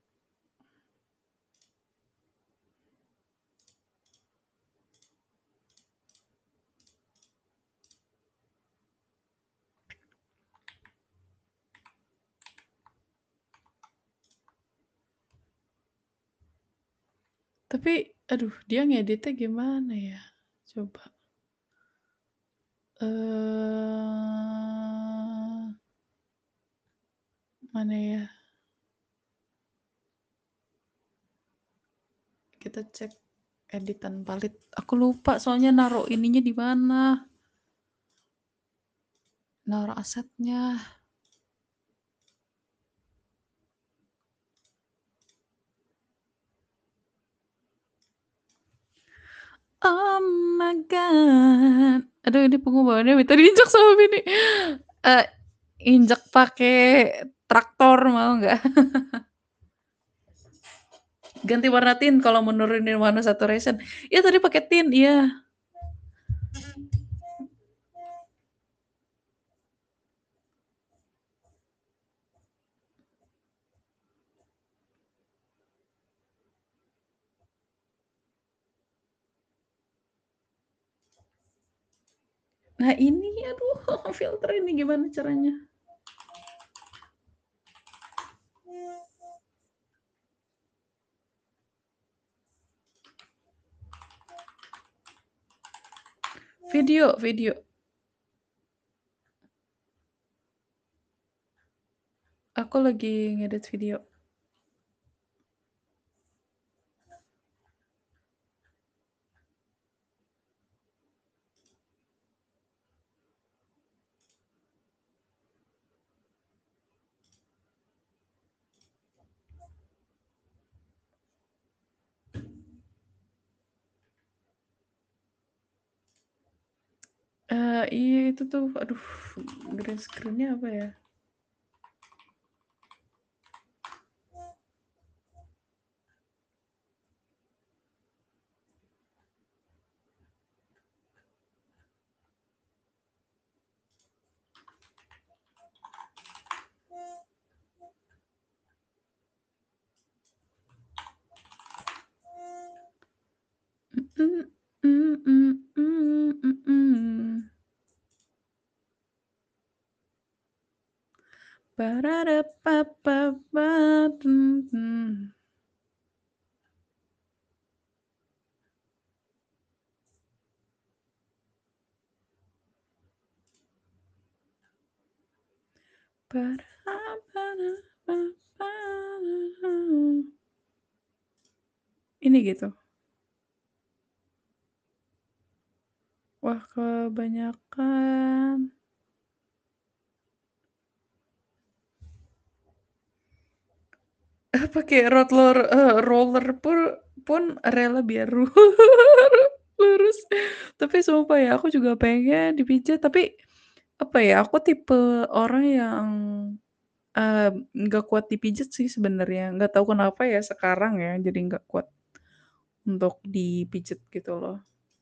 Tapi, aduh, dia ngeditnya gimana ya? Coba. Eee, mana ya? Kita cek editan palit. Aku lupa soalnya naruh ininya di mana. Naruh asetnya. Oh my god. Aduh ini pengumumannya minta diinjak sama bini. Eee, injek pakai traktor mau nggak? Ganti warna tint kalau mau nurunin warna saturation. Iya tadi pakai tint, iya. Nah ini, aduh filter ini gimana caranya? Video video. Aku lagi ngedit video. Eee, iya itu tuh, aduh green screen-nya apa ya? Mhm mhm mhm mhm. Mhm. Ini gitu? Wah kebanyakan. Eh, pakai rotlor eee, roller pur pun rela biar lurus. Tapi sumpah ya aku juga pengen dipijat, tapi apa ya, aku tipe orang yang, eee, nggak kuat dipijat sih sebenarnya, nggak tahu kenapa ya sekarang ya jadi nggak kuat untuk dipijet gitu loh.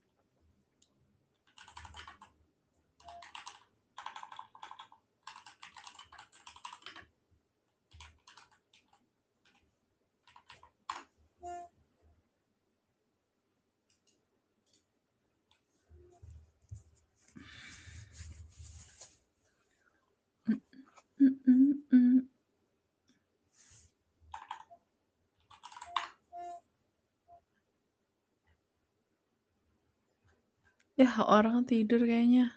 Mhm mhm mhm. Yah orang tidur kayaknya.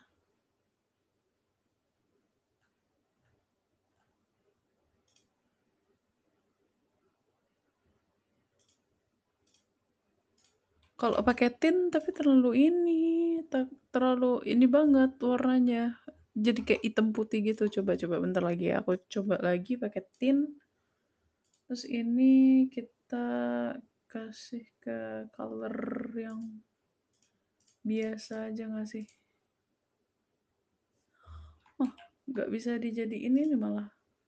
Kalau pakai tint tapi terlalu ini, te terlalu ini banget warnanya, jadi kayak hitam putih gitu. Coba coba bentar lagi ya, aku coba lagi pakai tint. Terus ini kita kasih ke color yang biasa aja nggak sih? Oh, nggak bisa dijadiin ini malah.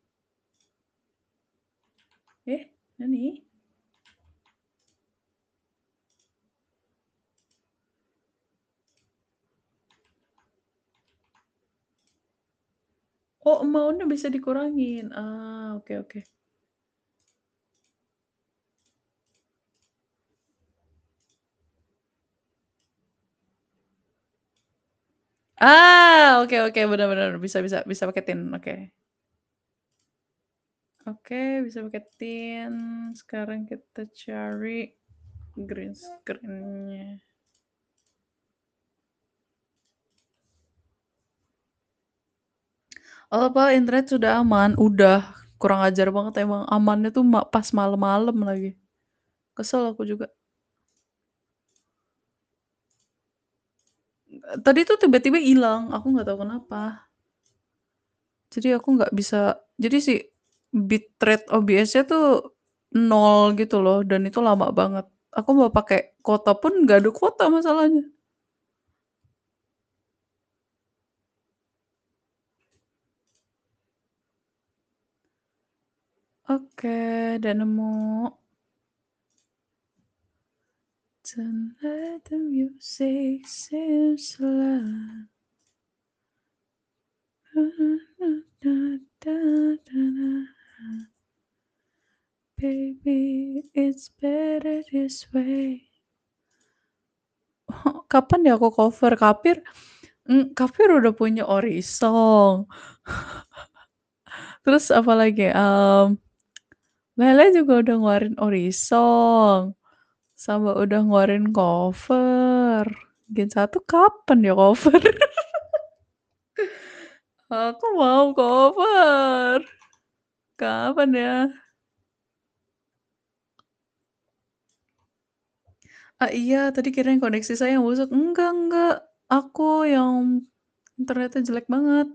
Eh, nani? Oh, amount-nya bisa dikurangin. Ah, oke oke. Ah, oke oke, bener bener, bisa bisa bisa pakai tint, oke. Oke, bisa pakai tint. Sekarang kita cari green screen-nya. Oh, apa internet sudah aman? Udah, kurang ajar banget emang, amannya tuh ma pas malam-malam lagi. Kesel aku juga. Eee, tadi tuh tiba-tiba ilang, aku nggak tahu kenapa. Jadi aku nggak bisa jadi si bitrate O B S-nya tuh nol gitu loh dan itu lama banget. Aku mau pakai kuota pun nggak ada kuota masalahnya. Oke, udah nemu. Tonight the music seems loud. Baby, it's better this way. Kapan ya aku cover? Kapir mmm, Kapir udah punya Orisong. Terus apalagi, mmm, Lele juga udah ngeluarin Orisong, sama udah ngeluarin cover. Gen satu kapan ya cover? Aku mau cover. Kapan ya? Ah, iya, tadi kirain koneksi saya yang busuk. Enggak enggak, aku yang internetnya jelek banget.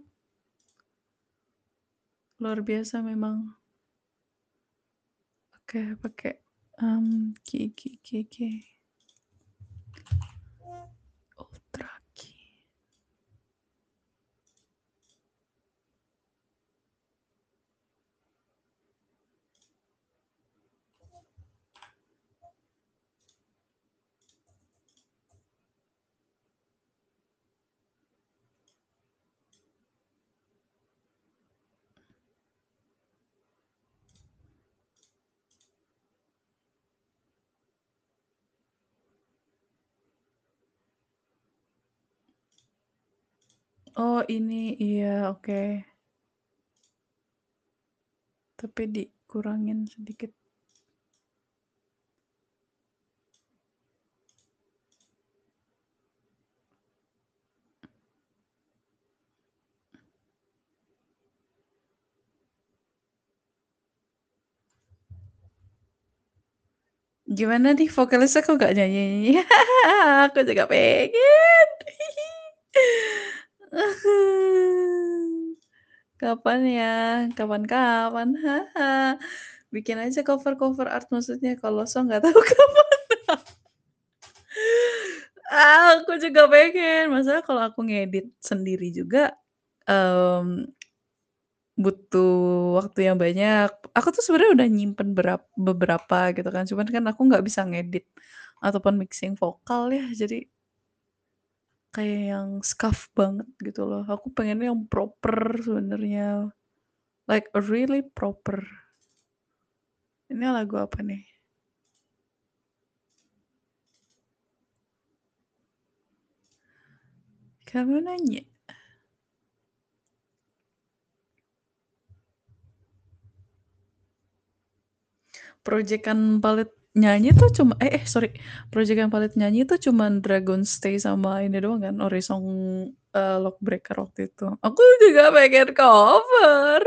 Luar biasa memang. Oke, pakai, mmm, Ki Ki Ki Ki. Ultra Ki. Oh ini, iya oke. Tapi dikurangin sedikit. Gimana nih vokalisnya kok nggak nyanyi-nyanyi? Aku juga pengen. Kapan ya? Kapan-kapan. Bikin aja cover-cover art maksudnya kalau song nggak tahu kapan. Aku juga pengen, masalahnya kalau aku ngedit sendiri juga, mmm, butuh waktu yang banyak. Aku tuh sebenarnya udah nyimpen berap beberapa gitu kan, cuman kan aku nggak bisa ngedit ataupun mixing vokal ya, jadi kayak yang scuff banget gitu loh. Aku pengennya yang proper sebenarnya, like a really proper. Ini lagu apa nih? Kamu nanya. Projekan Palit nyanyi tuh cuma eh eh sorry, projekan Palit nyanyi tuh cuman Dragon Stay sama ini doang kan, Orisong, eee, Lockbreaker waktu itu. Aku juga pengen cover.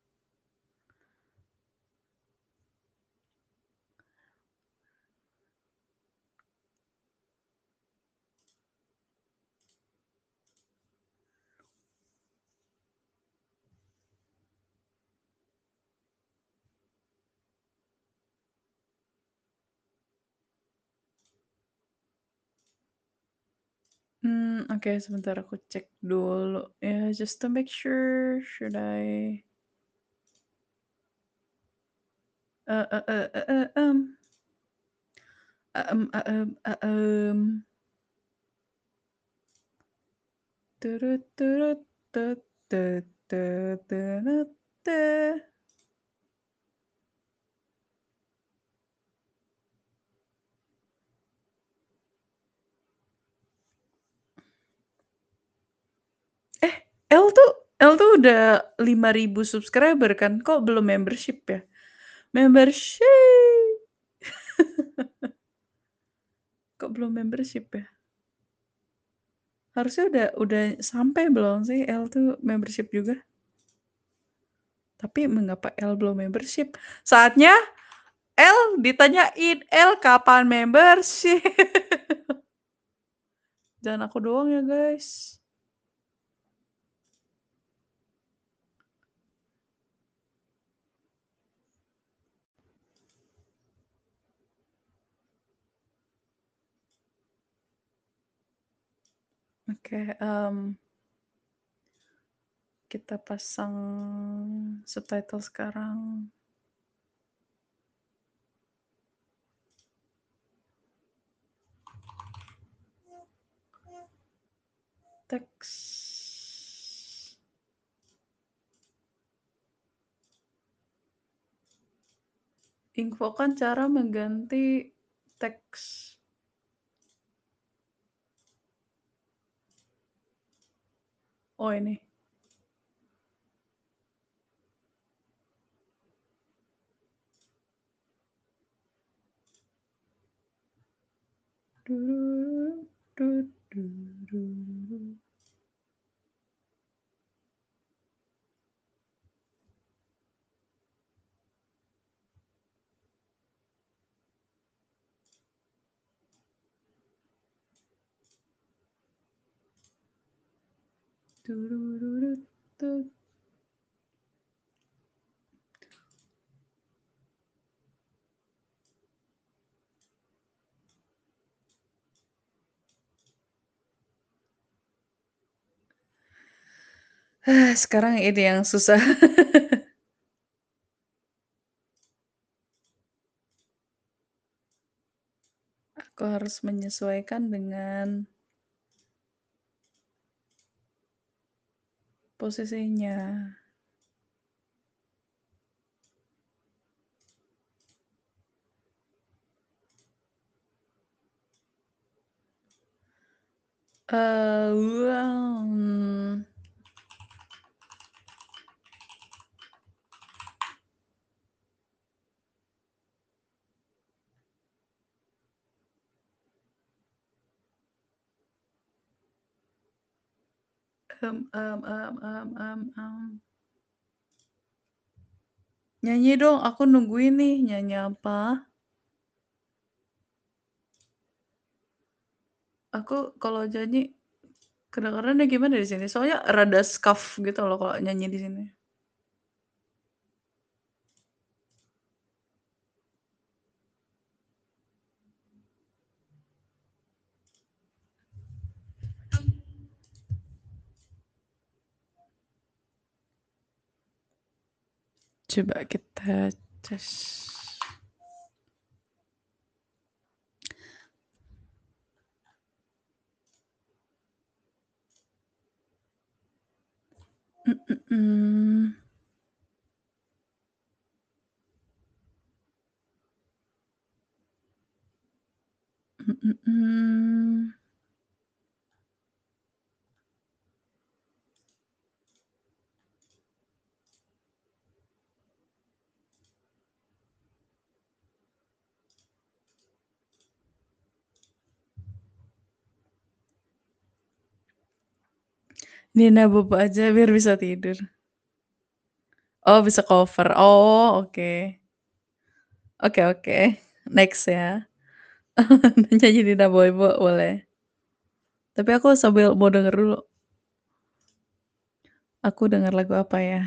Mmm, oke sebentar aku cek dulu ya, just to make sure, should I eee eee eee eee, mmm. Aem aem aem. Turut turut tut tut tut tunut tuh. Eh, El tuh El tuh udah lima ribu subscriber kan? Kok belum membership ya? Membership. Kok belum membership ya? Harusnya udah udah sampai belum sih El tuh membership juga? Tapi mengapa El belum membership? Saatnya El ditanyain, "El kapan membership?" Jangan aku doang ya guys. Oke, mmm kita pasang subtitle sekarang. Teks. Infokan cara mengganti teks. Oh, ini. Sekarang ini yang susah. Aku harus menyesuaikan dengan posisinya. Eee, mmm. Mmm mmm mmm mmm mmm mmm. Nyanyi dong, aku nungguin nih, nyanyi apa? Aku kalau nyanyi, kedengerannya gimana di sini? Soalnya rada skaf gitu loh kalau nyanyi di sini. Coba kita tes. Mhm mhm. Mhm mhm. Nina Bobo aja biar bisa tidur. Oh, bisa cover. Oh, oke. Oke oke, next ya. Nyanyi Nina Bobo boleh. Tapi aku sambil mau denger dulu. Aku denger lagu apa ya?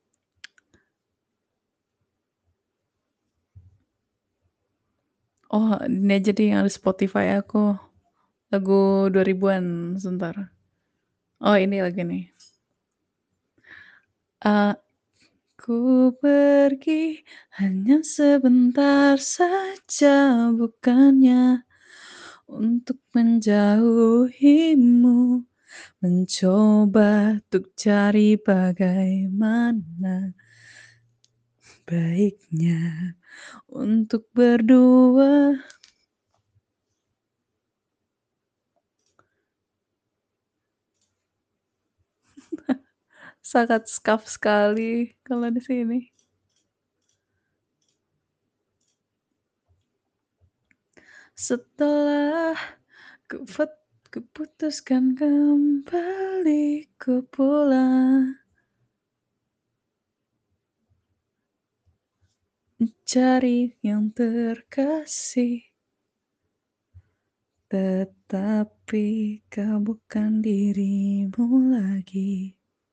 Oh, ini aja deh yang ada Spotify aku. Lagu dua ribuan, sebentar. Oh, ini lagu ini. Aku pergi hanya sebentar saja, bukannya untuk menjauhimu, mencoba untuk cari bagaimana baiknya untuk berdua. Sangat skaf sekali kalau di sini. Setelah kufut kuputuskan kembali ku pulang. Mencari yang terkasih. Tetapi kau bukan dirimu lagi.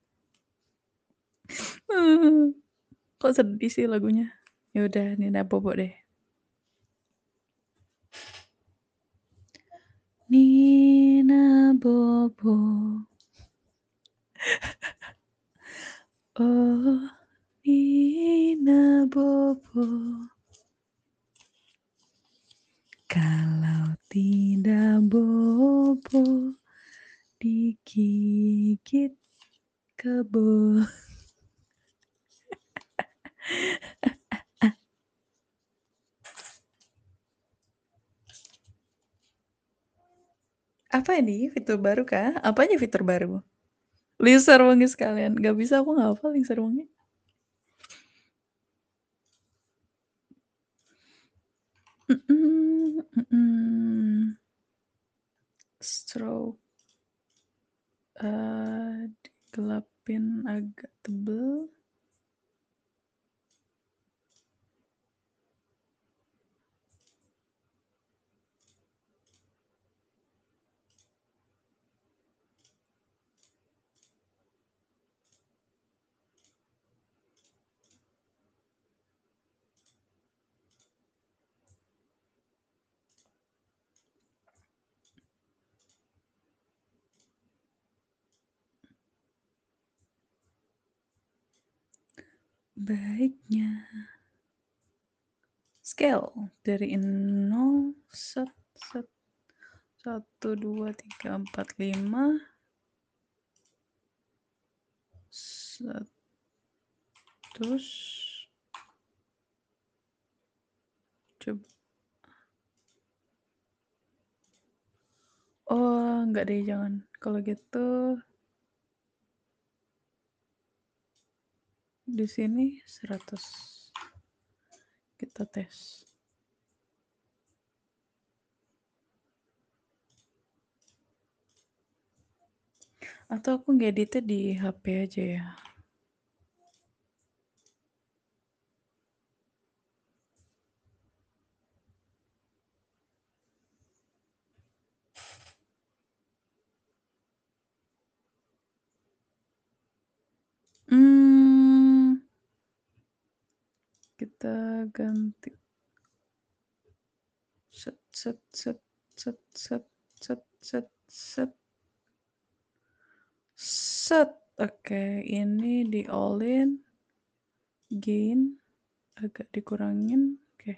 Kok sedih sih lagunya? Ya udah Nina Bobo deh. Nin Nina Bobo. Oh, Nina Bobo. Kalau tidak bobo, digigit kebo. Apa ini? Fitur baru kah? Apanya fitur baru? Listener wangi sekalian. Gak bisa, aku gak hafal listener wangi. Mm-mm, mm-mm. Stroke. Uh, digelapin agak tebel. Baiknya scale dari nol set set satu dua tiga empat lima set terus coba. Oh enggak deh, jangan. Kalau gitu di sini seratus kita tes. Atau aku ngeditnya di H P aja ya. Hmm, kita ganti set set set set set set set set set. Oke, ini di all in, gain agak dikurangin. Oke.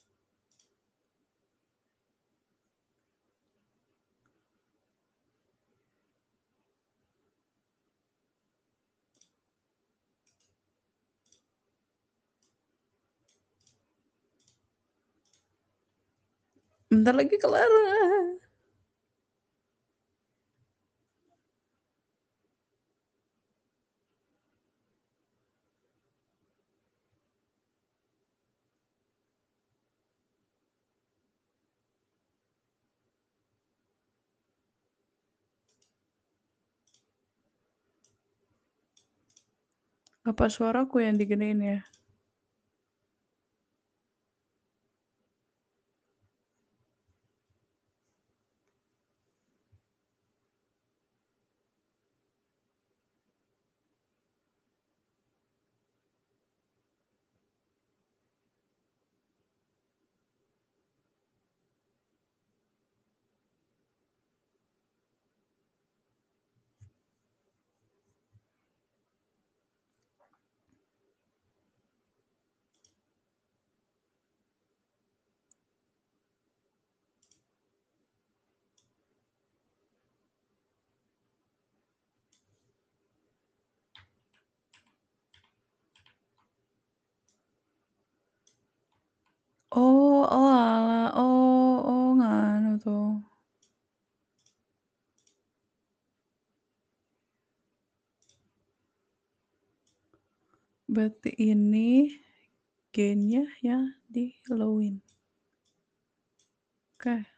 Bentar lagi kelar. Apa suaraku yang digedein ya? Oh, oh alah, oh, oh nganu tuh. Berarti ini gainnya ya di lowin. Oke. Okay.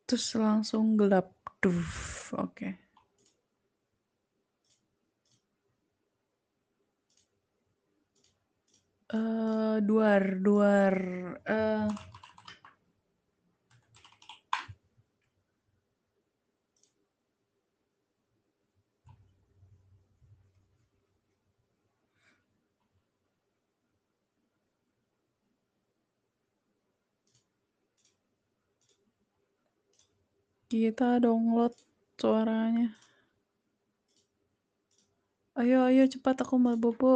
Terus langsung gelap, oke. Eee, duar duar, eee Kita download suaranya. Ayo ayo cepat aku mau bobo.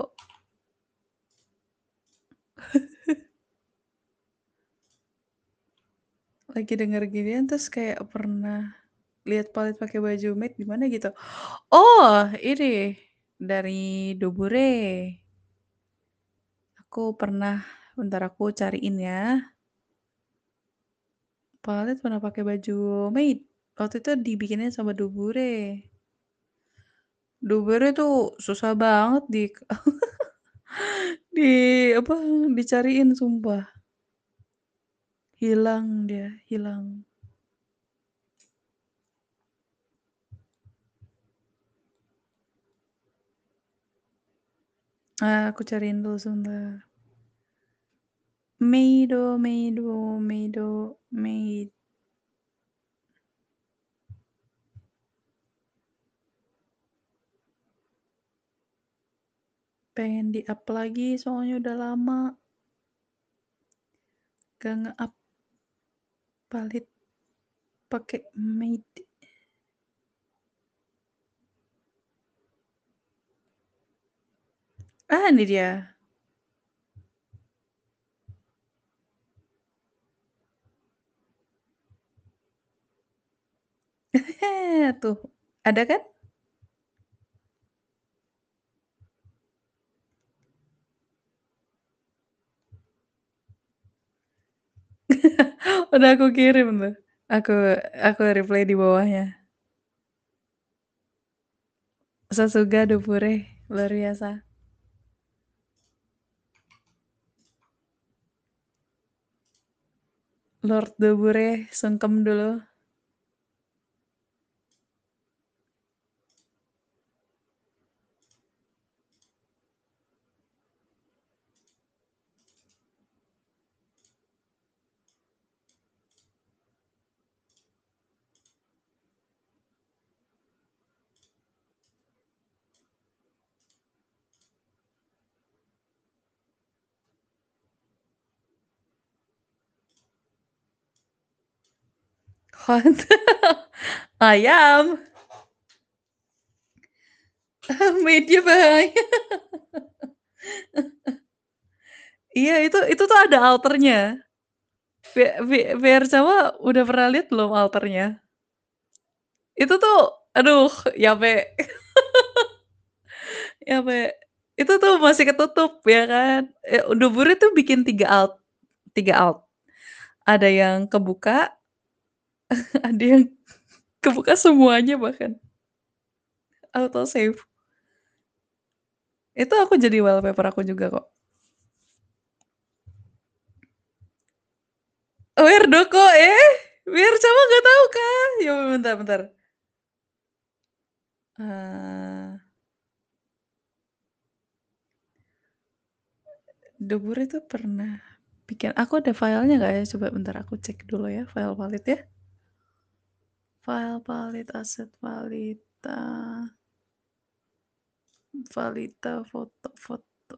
Lagi denger ginian terus kayak pernah lihat Palit pakai baju maid di mana gitu. Oh ini, dari Dobure. Aku pernah bentar aku cariin ya. Palit pernah pakai baju maid, waktu itu dibikinnya sama Dobure. Dobure tuh susah banget di di apa, dicariin sumpah. Hilang dia, hilang. Ah, aku cariin dulu sebentar. Meido Meido Meido maid. Pengen di-up lagi soalnya udah lama. Gak nge-up. Palit pakai maid. Ah, ini dia. Tuh, ada kan? Udah aku kirim tuh. Aku aku reply di bawahnya. Sasuga Dobure, luar biasa. Lord Dobure sungkem dulu. What? Ayam. Maid-nya bahaya. Iya itu itu tuh ada alter-nya. V V VRCama udah pernah lihat belum alter-nya? Itu tuh aduh Yame. Yame. Itu tuh masih ketutup ya kan, eee, Dobure tuh bikin tiga alt tiga alt. Ada yang kebuka, ada yang kebuka semuanya bahkan. Auto save. Itu aku jadi wallpaper aku juga kok. Werdoko eh? VRCama nggak tahu kah? Ya bentar bentar. Eee Dobure tuh pernah bikin aku ada filenya nggak ya? Coba bentar aku cek dulu ya file Palit ya. File Palit, aset Palita. Valita foto-foto.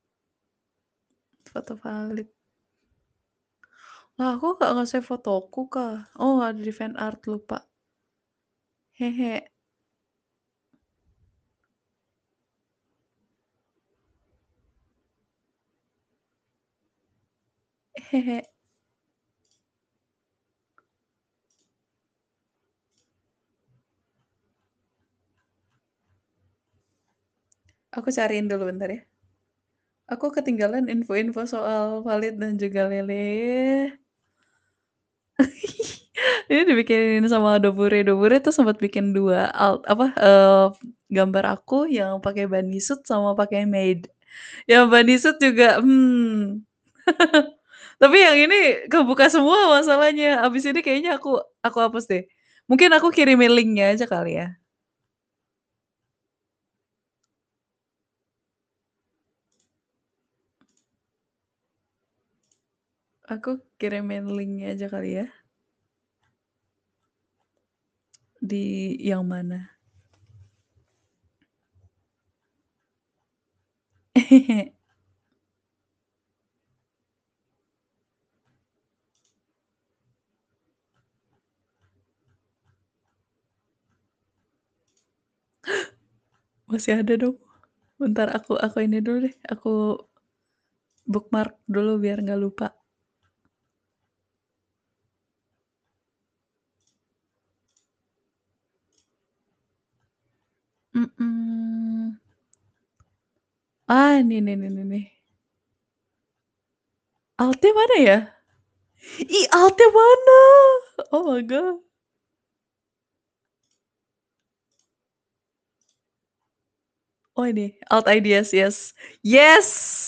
Foto Palit. Lah aku nggak nge-save fotoku kah? Oh ada di fan art lupa. Hehe. Hehe. Aku cariin dulu bentar ya. Aku ketinggalan info-info soal Palit dan juga Lele. Ini dibikinin sama Dobure. Dobure tuh sempat bikin dua alt apa, eee, gambar aku yang pakai bunny suit sama pakai maid. Yang bunny suit juga, hmm. Tapi yang ini kebuka semua masalahnya. Habis ini kayaknya aku Aku hapus deh. Mungkin aku kirimin link-nya aja kali ya? Aku kirimin link-nya aja kali ya? Di yang mana? Masih ada dong. Bentar aku aku ini dulu deh, aku bookmark dulu biar nggak lupa. Mhm. Ah, ini nih nih nih nih. Alt-nya mana ya? Ih, Alt-nya mana? Oh my god. Oh ini, Alt Ideas, yes. Yes!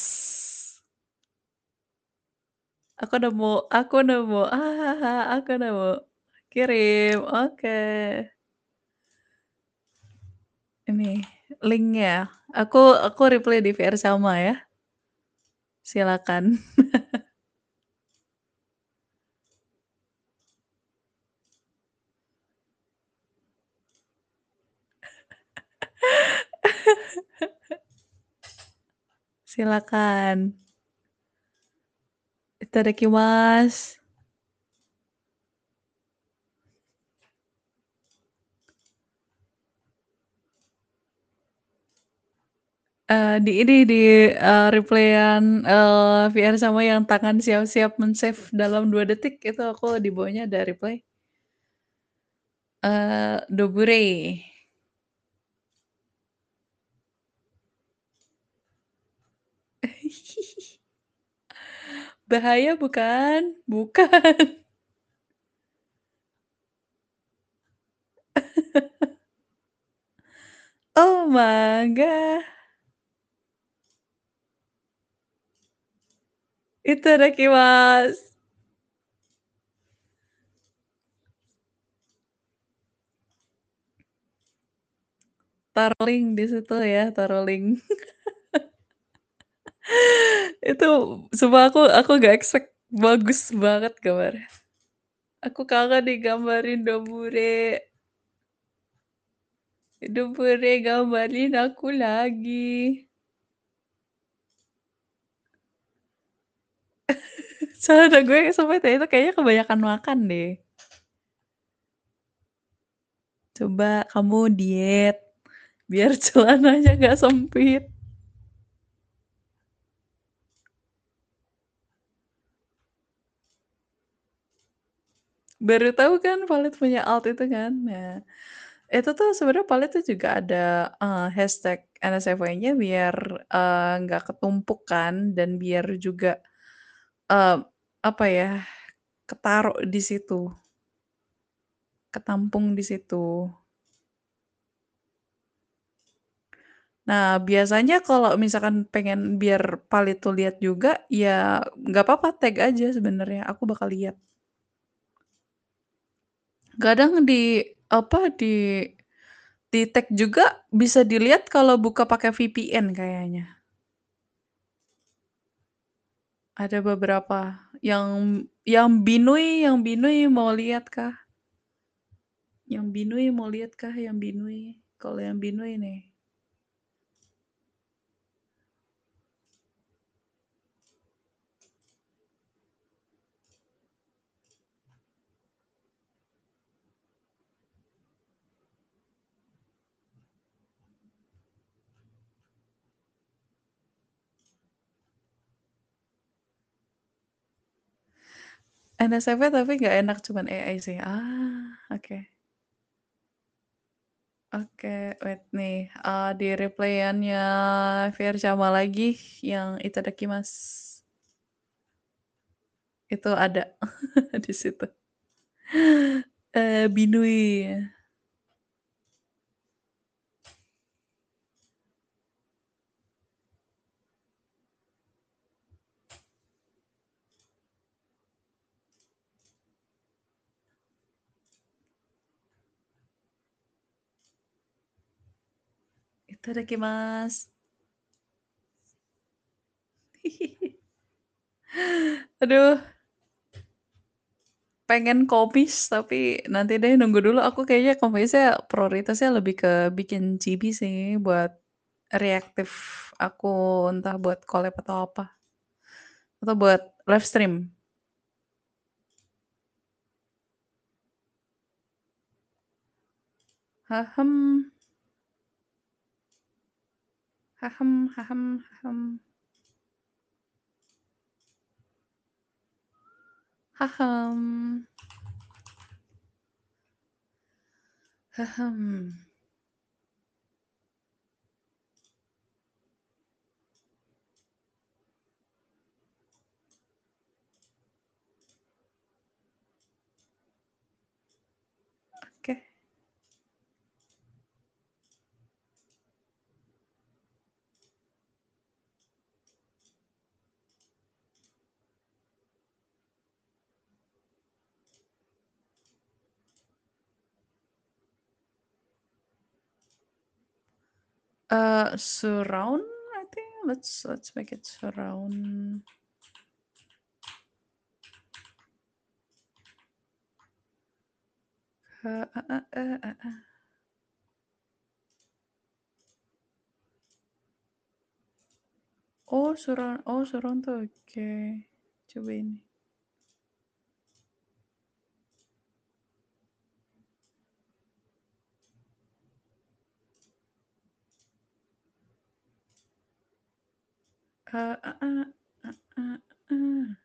Aku nemu aku nemu, hahaha, aku nemu. Kirim, oke. Ini link-nya. Aku aku reply di V R sama ya. Silakan. Silakan. Itadakimasu. Eee, di ini, di, eee, reply-an, eee, V R sama yang tangan siap-siap men-save dalam dua detik, itu aku di bawahnya ada reply. Eee, Dobure. Bahaya bukan? Bukan. Oh my god. Itadakimasu. Taruh link di situ ya, taruh link. Itu sumpah aku aku nggak expect bagus banget gambarnya. Aku kangen digambarin Dobure. Dobure gambarin aku lagi. Celana gue sempet ya, itu kayaknya kebanyakan makan deh. Coba kamu diet, biar celananya nggak sempit. Baru tahu kan Valid punya alt itu kan. Nah, itu tuh sebenarnya Valid tuh juga ada, eee, hashtag N S F W-nya biar, eee, nggak ketumpuk kan dan biar juga, eee, apa ya, ketaruh di situ. Ketampung di situ. Nah, biasanya kalau misalkan pengen biar Valid tuh lihat juga, ya nggak apa-apa tag aja sebenarnya, aku bakal lihat. Kadang di apa, di di-tag juga bisa dilihat kalau buka pakai V P N kayaknya. Ada beberapa yang yang Binui yang Binui mau lihat kah? Yang Binui mau lihat kah yang Binui? Kalau yang Binui nih. N S F W tapi nggak enak cuman A I sih. Ah, oke. Oke, wait nih, eee, di reply-annya V R Sama lagi yang Itadakimasu. Itu ada di situ. Eee, Binui. Itadakimasu. Aduh. Pengen komis, tapi nanti deh nunggu dulu, aku kayaknya komisnya prioritasnya lebih ke bikin chibi sih, buat reaktif aku, entah buat collab atau apa. Atau buat live stream. Hahem. Hahem hahem hahem. Hahem. Hahem. Oke. Eee, surround I think, let's let's make it surround. He heeh eh, heeh. Oh surround oh surround tuh oke, coba ini. Eee, heeh, heeh heeh.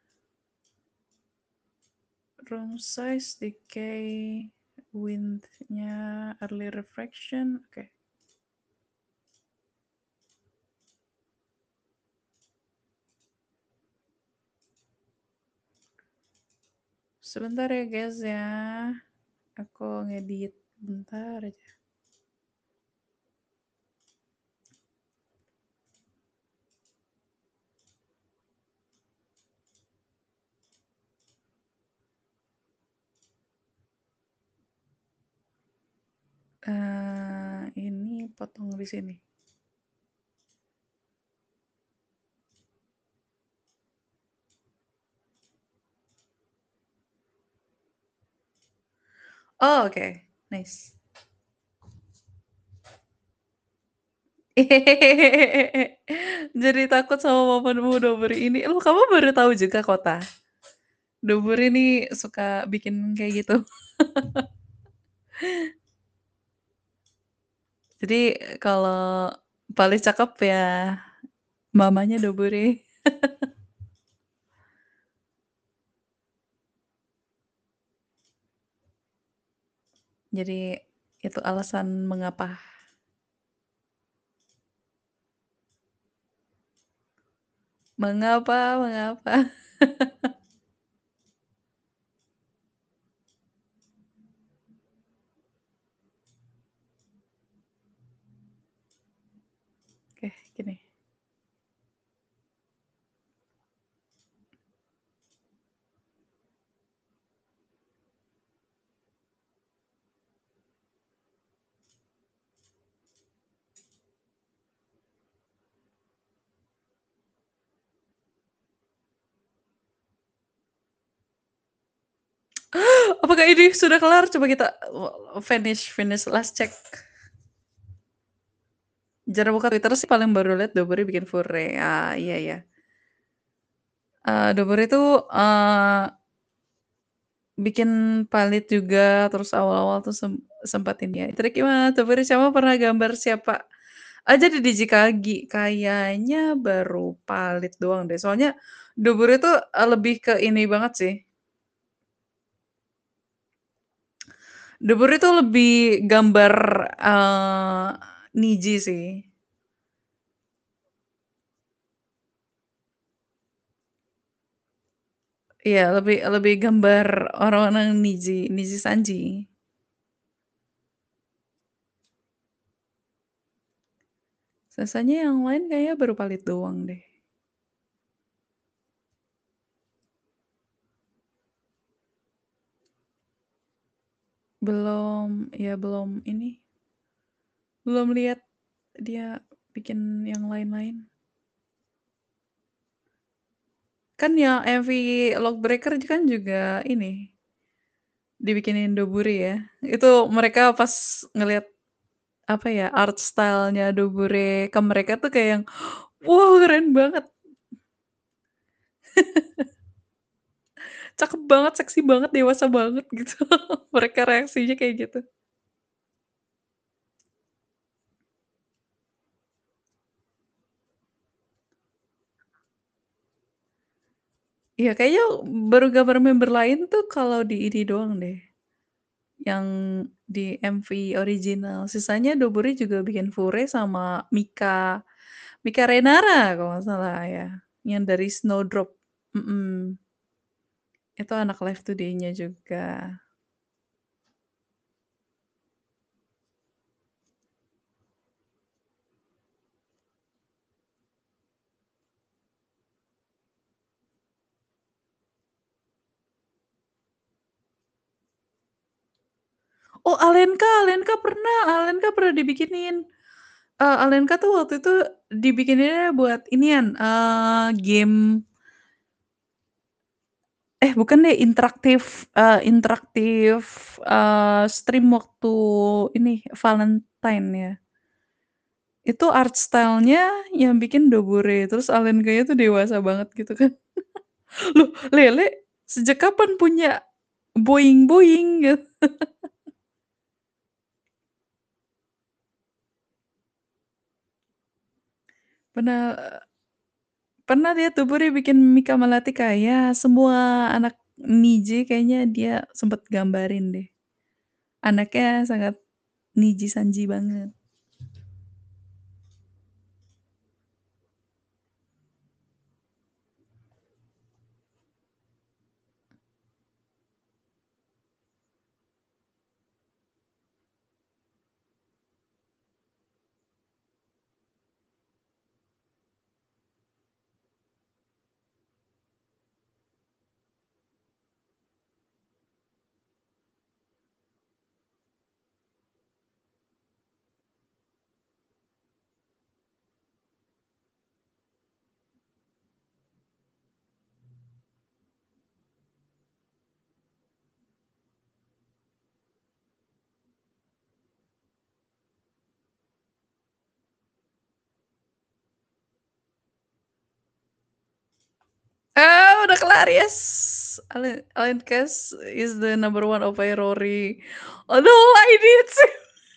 Room size, decay, width-nya, early refraction, oke. Sebentar ya guys ya, aku ngedit bentar aja. Eee, ini potong di sini. Oh oke, nice. Jadi takut sama momenmu Doburi ini, loh kamu baru tahu juga Kota? Doburi nih suka bikin kayak gitu. Jadi kalau paling cakep ya mamanya Doburi. Jadi itu alasan mengapa. Mengapa mengapa. Oke, gini. Apakah ini sudah kelar? Coba kita finish finish last check. Jarang buka Twitter sih paling baru lihat Doburi bikin furry, ah, iya iya. Eee, Doburi tuh, eee bikin Palit juga, terus awal-awal tuh sem sempet ini ya, "Itadakimasu, Doburi sama pernah gambar siapa aja di Dijikagi?" Kayaknya baru Palit doang deh, soalnya Doburi tuh, eee, lebih ke ini banget sih Doburi tuh lebih gambar, eee, Niji sih. Iya, lebih lebih gambar orang-orang Niji Niji Sanji. Sisanya yang lain kayaknya baru Palit doang deh. Belum, ya belum ini belum lihat. dia bikin yang lain-lain. Kan yang M V Lockbreaker kan juga ini, dibikinin Doburi ya. Itu mereka pas ngelihat, apa ya, art style-nya Dobure ke mereka tuh kayak yang, "Wow, keren banget." Cakep banget, seksi banget, dewasa banget gitu. Mereka reaksinya kayak gitu. Iya, kayaknya baru gambar member lain tuh kalau di ini doang deh, yang di M V original. Sisanya Doburi juga bikin Fure sama Mika Mika Renara kalau nggak salah ya, yang dari Snowdrop. Mhm, itu anak Live Today-nya juga. Oh, Alenka Alenka pernah Alenka pernah dibikinin. Eee, Alenka tuh waktu itu dibikininya buat inian, eee, game eh bukan deh, interaktif, eee, interaktif, eee, stream waktu ini, Valentine ya. Itu art style-nya yang bikin Dobure, terus Alenkanya tuh dewasa banget gitu kan. Loh, Lele sejak kapan punya boing-boing gitu? Pernah pernah dia Dobure bikin Mika Malatika, ya semua anak Niji kayaknya dia sempet gambarin deh. Anaknya sangat Niji Sanji banget. Ah, udah kelar, yes. Ale Alencast is the number one opai Rory. Although I did sih.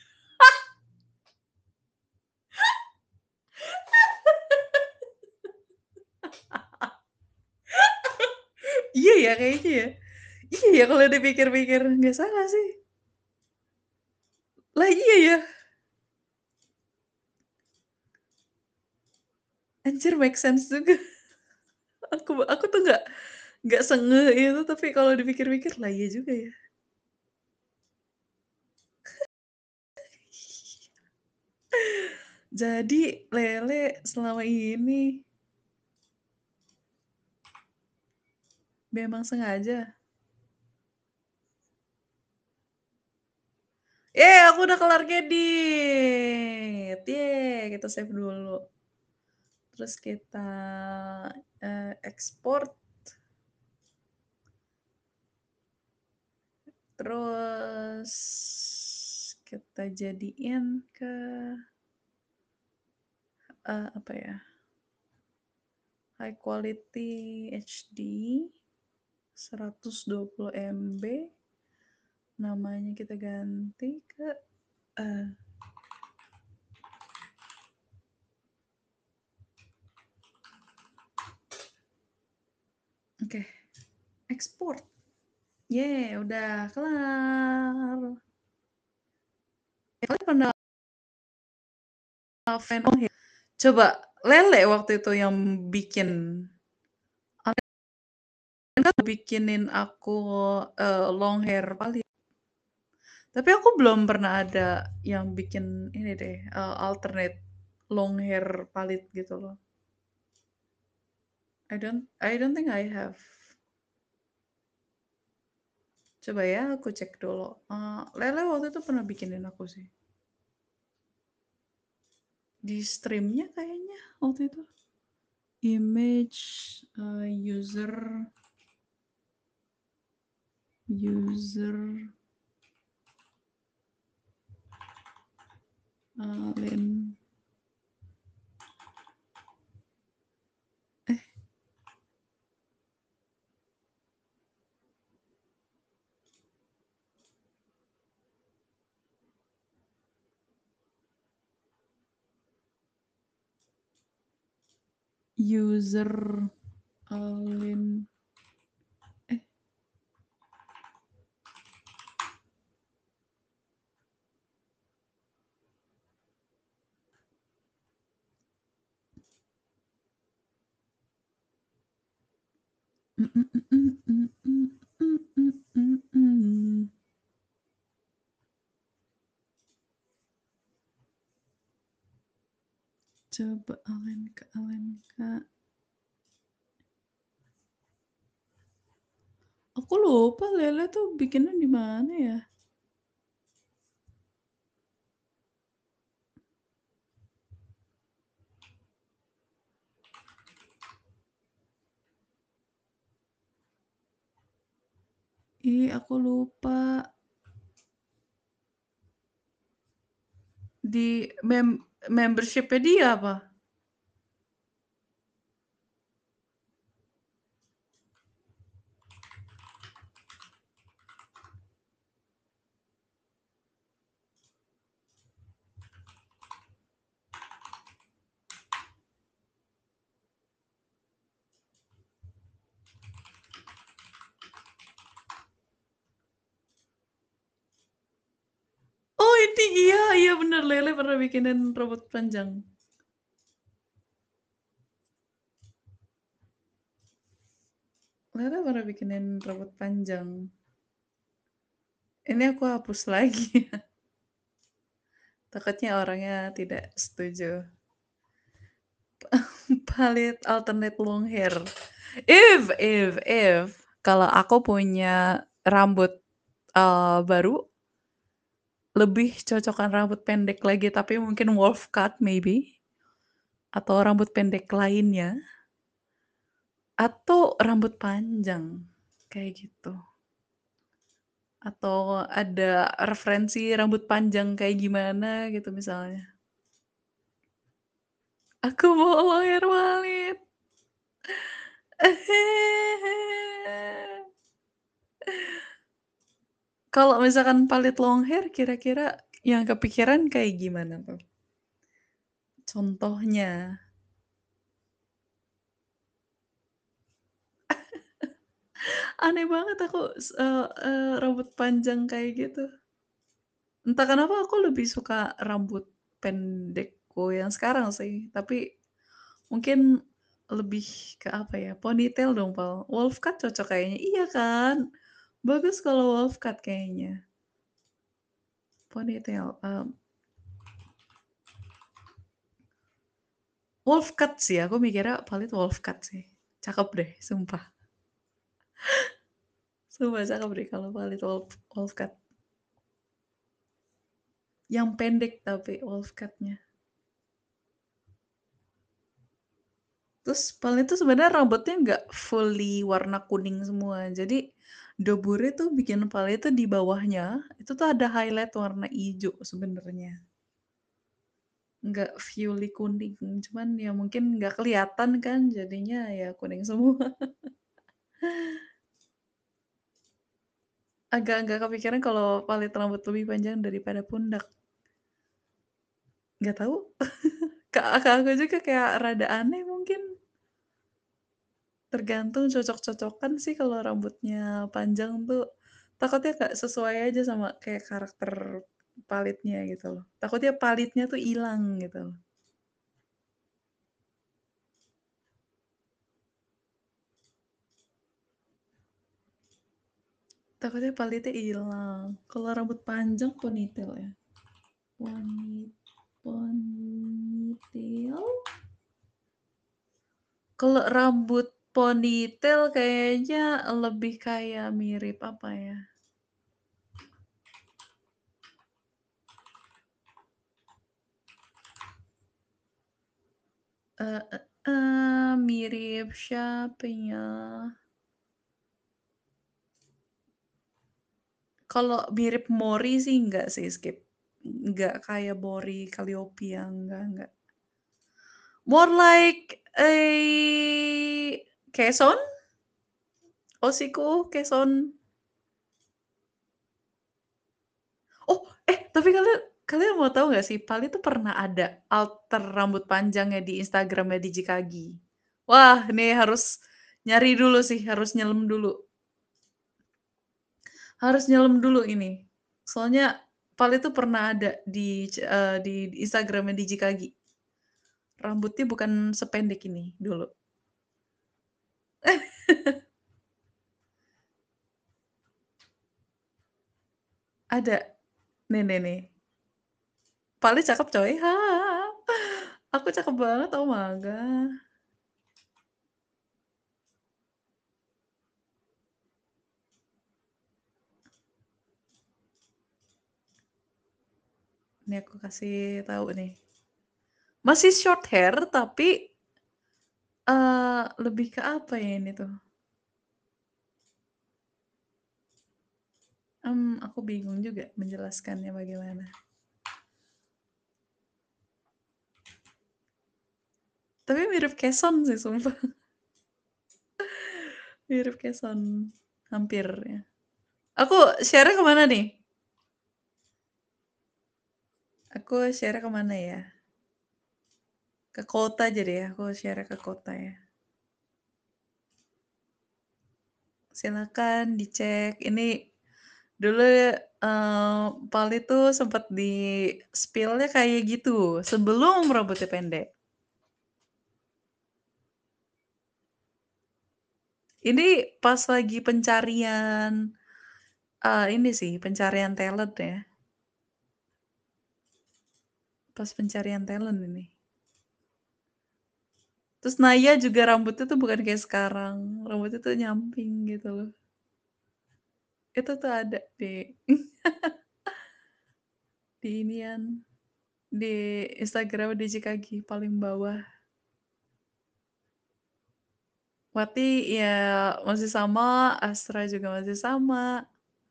Iya ya kayaknya ya. Iya ya kalau dipikir-pikir, nggak salah sih. Lah iya ya. Anjir make sense juga. Aku aku tuh nggak nggak sengeh itu, tapi kalau dipikir-pikir, lah iya juga ya. Jadi Lele selama ini memang sengaja. Eh, aku udah kelar ngedit. Yeay, kita save dulu. Terus kita, eee, ekspor. Terus kita jadiin ke, eee, apa ya, high quality H D seratus dua puluh M B. Namanya kita ganti ke, eee oke, ekspor. Yeay, udah kelar. Eh, kalian pernah fan oh ya, coba Lele waktu itu yang bikin, kan bikinin aku, eee, long hair palit. Tapi aku belum pernah ada yang bikin ini deh, eee, alternate long hair palit gitu loh. I don't I don't think I have. Coba ya aku cek dulu, eee, Lele waktu itu pernah bikinin aku sih. Di stream-nya kayaknya waktu itu. Image, eee, user user Alin. Eh. User Alin. Eh. Mhm mhm mhm mhm mhm mhm. Coba Alenka Alenka. Aku lupa Lele tuh bikinnya di mana ya? Ih, aku lupa. Di mem membership-nya dia apa? Oh ini, iya iya bener, Lele pernah bikinin rambut panjang. Lele pernah bikinin rambut panjang. Ini aku hapus lagi. Takutnya orangnya tidak setuju. Palit alternate long hair. If if if kalau aku punya rambut, eee, baru lebih cocokan rambut pendek lagi, tapi mungkin wolf cut maybe, atau rambut pendek lainnya, atau rambut panjang, kayak gitu. Atau ada referensi rambut panjang kayak gimana gitu misalnya. Aku mau long hair walet. Kalau misalkan palit long hair kira-kira yang kepikiran kayak gimana tuh? Contohnya. Aneh banget aku s eee eee, rambut panjang kayak gitu. Entah kenapa aku lebih suka rambut pendekku yang sekarang sih, tapi mungkin lebih ke apa ya, ponytail dong, Pal. Wolf cut cocok kayaknya, iya kan? Bagus kalau wolf cut kayaknya. Ponytail, mmm. Wolf cut sih, aku mikirnya palit wolf cut sih. Cakep deh, sumpah. Sumpah cakep deh kalau palit wolf wolf cut. Yang pendek tapi wolf cut-nya. Terus paling itu sebenarnya rambutnya nggak fully warna kuning semua. Jadi doburnya tuh bikin Pal itu di bawahnya, itu tuh ada highlight warna ijo sebenarnya. Nggak fully kuning, cuman ya mungkin nggak kelihatan kan, jadinya ya kuning semua. Agak nggak kepikiran kalau palit rambut lebih panjang daripada pundak. Nggak tahu. Ke ke aku juga kayak rada aneh mungkin. Tergantung cocok-cocokan sih kalau rambutnya panjang tuh, takutnya nggak sesuai aja sama kayak karakter palitnya gitu loh. Takutnya palitnya tuh ilang gitu loh. Takutnya palitnya ilang. Kalau rambut panjang ponytail ya. Poni ponytail? Kalau rambut ponytail kayaknya lebih kayak mirip apa ya? Eee, e eee, mirip siapa ya? Kalau mirip Mori sih enggak sih, skip. Enggak kayak Mori, Calliope, enggak enggak. More like a Quezon? Hocico, Quezon. Oh, eh tapi kalian kalian mau tahu nggak sih, Pali tuh pernah ada alter rambut panjangnya di Instagram-nya D J Kagi. Wah, ini harus nyari dulu sih, harus nyelem dulu. Harus nyelem dulu ini. Soalnya Pali tuh pernah ada di c eee, di Instagram-nya D J Kagi. Rambutnya bukan sependek ini dulu. Ada. Nih nih nih. Pali cakep coy. Aku cakep banget, oh my god. Nih aku kasih tahu nih. Masih short hair tapi eee, lebih ke apa ya ini tuh? Mmm, aku bingung juga menjelaskannya bagaimana. Tapi mirip Quezon sih sumpah. Mirip Quezon, hampir ya. Aku share-nya ke mana nih? Aku share-nya ke mana ya? Ke kota aja deh ya, aku share-nya ke kota ya. Silakan dicek. Ini dulu, eee, Pali tuh sempet di-spill-nya kayak gitu, sebelum rambutnya pendek. Ini pas lagi pencarian, eee, ini sih, pencarian talent ya. Pas pencarian talent ini. Terus Naya juga rambutnya tuh bukan kayak sekarang, rambutnya tuh nyamping gitu loh. Itu tuh ada di di inian, di Instagram D J Kagi paling bawah. Wati ya masih sama, Astra juga masih sama.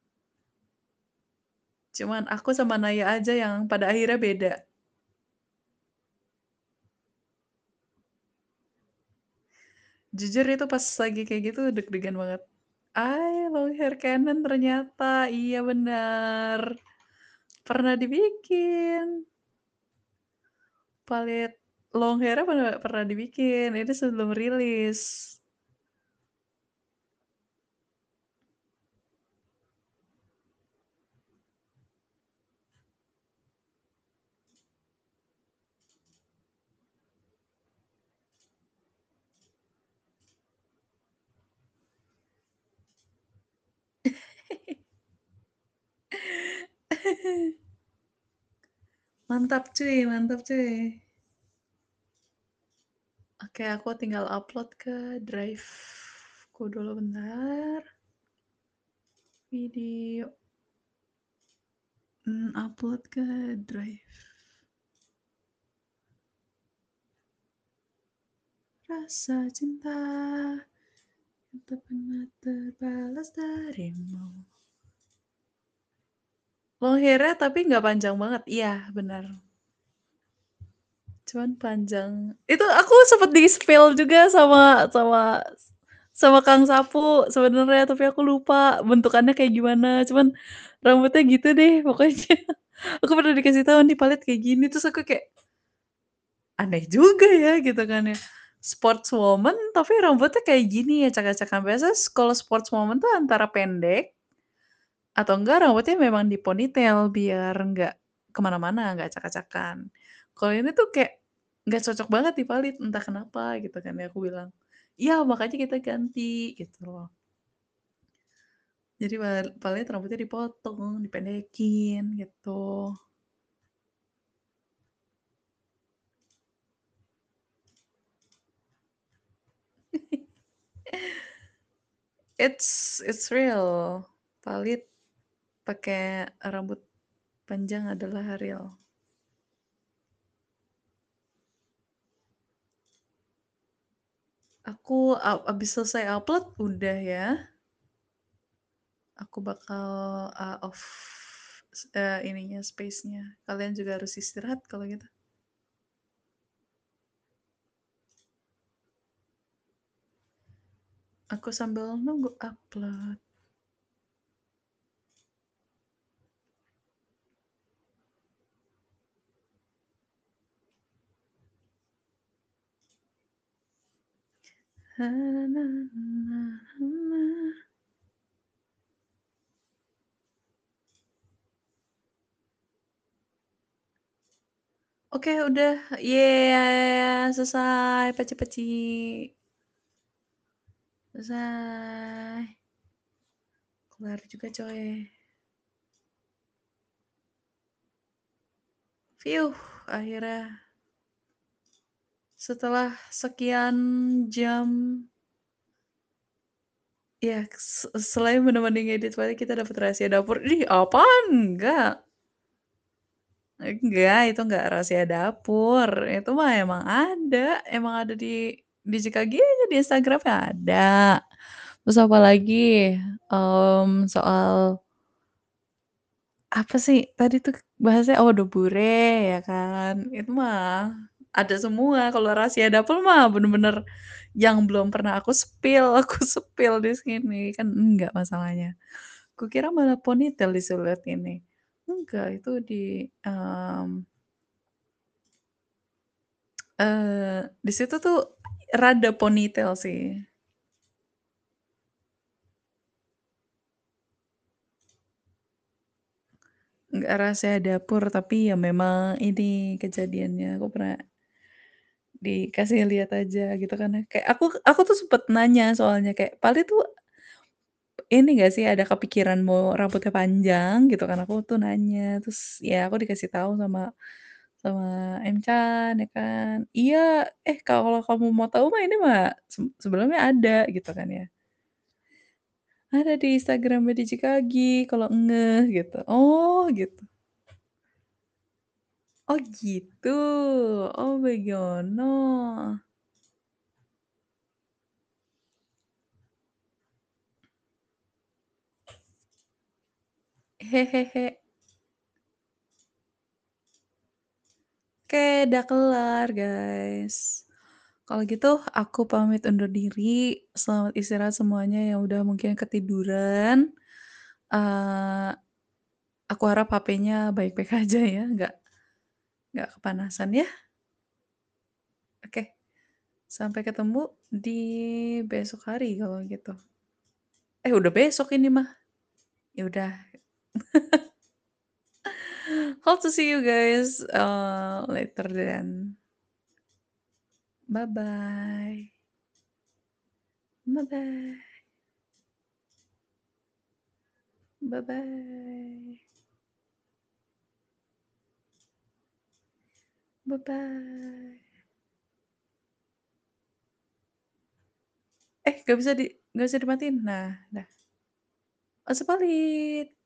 Cuman aku sama Naya aja yang pada akhirnya beda. Jujur itu pas lagi kayak gitu deg-degan banget. Ay, long hair Canon ternyata, iya benar. Pernah dibikin. Palit long hair-nya pernah pernah dibikin, itu sebelum rilis. Mantap cuy, mantap cuy. Oke, aku tinggal upload ke drive-ku dulu bentar. Video. Hmm, upload ke drive. Rasa cinta yang tak pernah terbalas darimu. Long hair-nya tapi nggak panjang banget. Iya, benar. Cuman panjang. Itu aku sempet di-spill juga sama sama sama Kang Sapu sebenarnya, tapi aku lupa bentukannya kayak gimana. Cuman rambutnya gitu deh pokoknya. Aku pernah dikasih tahu nih Palit kayak gini, terus aku kayak aneh juga ya gitu kan ya. Sportswoman tapi rambutnya kayak gini ya acak-acakan. Biasanya kalau sportswoman tuh antara pendek atau enggak rambutnya memang di ponytail biar nggak kemana-mana, nggak acak-acakan. Kalau ini tuh kayak nggak cocok banget di Palit, entah kenapa gitu kan ya, aku bilang. Iya makanya kita ganti gitu loh. Jadi Pal Palit rambutnya dipotong, dipendekin gitu. It's it's real. Palit pakai rambut panjang adalah real. Aku a abis selesai upload udah ya. Aku bakal, eee, off s eee, ininya, space-nya. Kalian juga harus istirahat kalau gitu. Aku sambil nunggu upload. Oke udah, yeay selesai, peci-peci. Selesai. Kelar juga coy. Fiuh, akhirnya. Setelah sekian jam ya se selain menemani ngedit paling kita dapat rahasia dapur. Ih, apaan? Enggak. Enggak, itu enggak rahasia dapur. Itu mah emang ada, emang ada di di J-K-G aja di Instagram-nya ada. Terus apalagi, mmm, soal apa sih tadi tuh bahasnya? Oh, The Bure ya kan. Itu mah ada semua. Kalau rahasia dapur mah bener-bener yang belum pernah aku spill, aku spill di sini, kan enggak masalahnya. Kukira malah ponytail disuruh lihat ini. Enggak, itu di, mmm eee, di situ tuh rada ponytail sih. Enggak rahasia dapur, tapi ya memang ini kejadiannya, aku pernah dikasih lihat aja gitu kan ya. Kayak aku aku tuh sempet nanya soalnya kayak, "Pali tuh ini nggak sih ada kepikiran mau rambutnya panjang?" Gitu kan, aku tuh nanya. Terus ya aku dikasih tahu sama sama M-Chan ya kan, "Iya, eh kalau kamu mau tahu mah ini mah se sebelumnya ada," gitu kan ya. "Ada di Instagram-nya di J-K-G kalau ngeh," gitu. "Oh," gitu. Oh gitu, oh begono. Hehehe. Oke, udah kelar guys. Kalau gitu aku pamit undur diri, selamat istirahat semuanya yang udah mungkin ketiduran. Eee, aku harap H P-nya baik-baik aja ya, nggak nggak kepanasan ya. Oke, sampai ketemu di besok hari kalau gitu. Eh, udah besok ini mah. Ya udah. Hope to see you guys, eee, later then. Bye-bye. Bye-bye. Bye-bye. Bye-bye. Eh, nggak bisa di nggak bisa dimatiin? Nah, dah. Asapalik.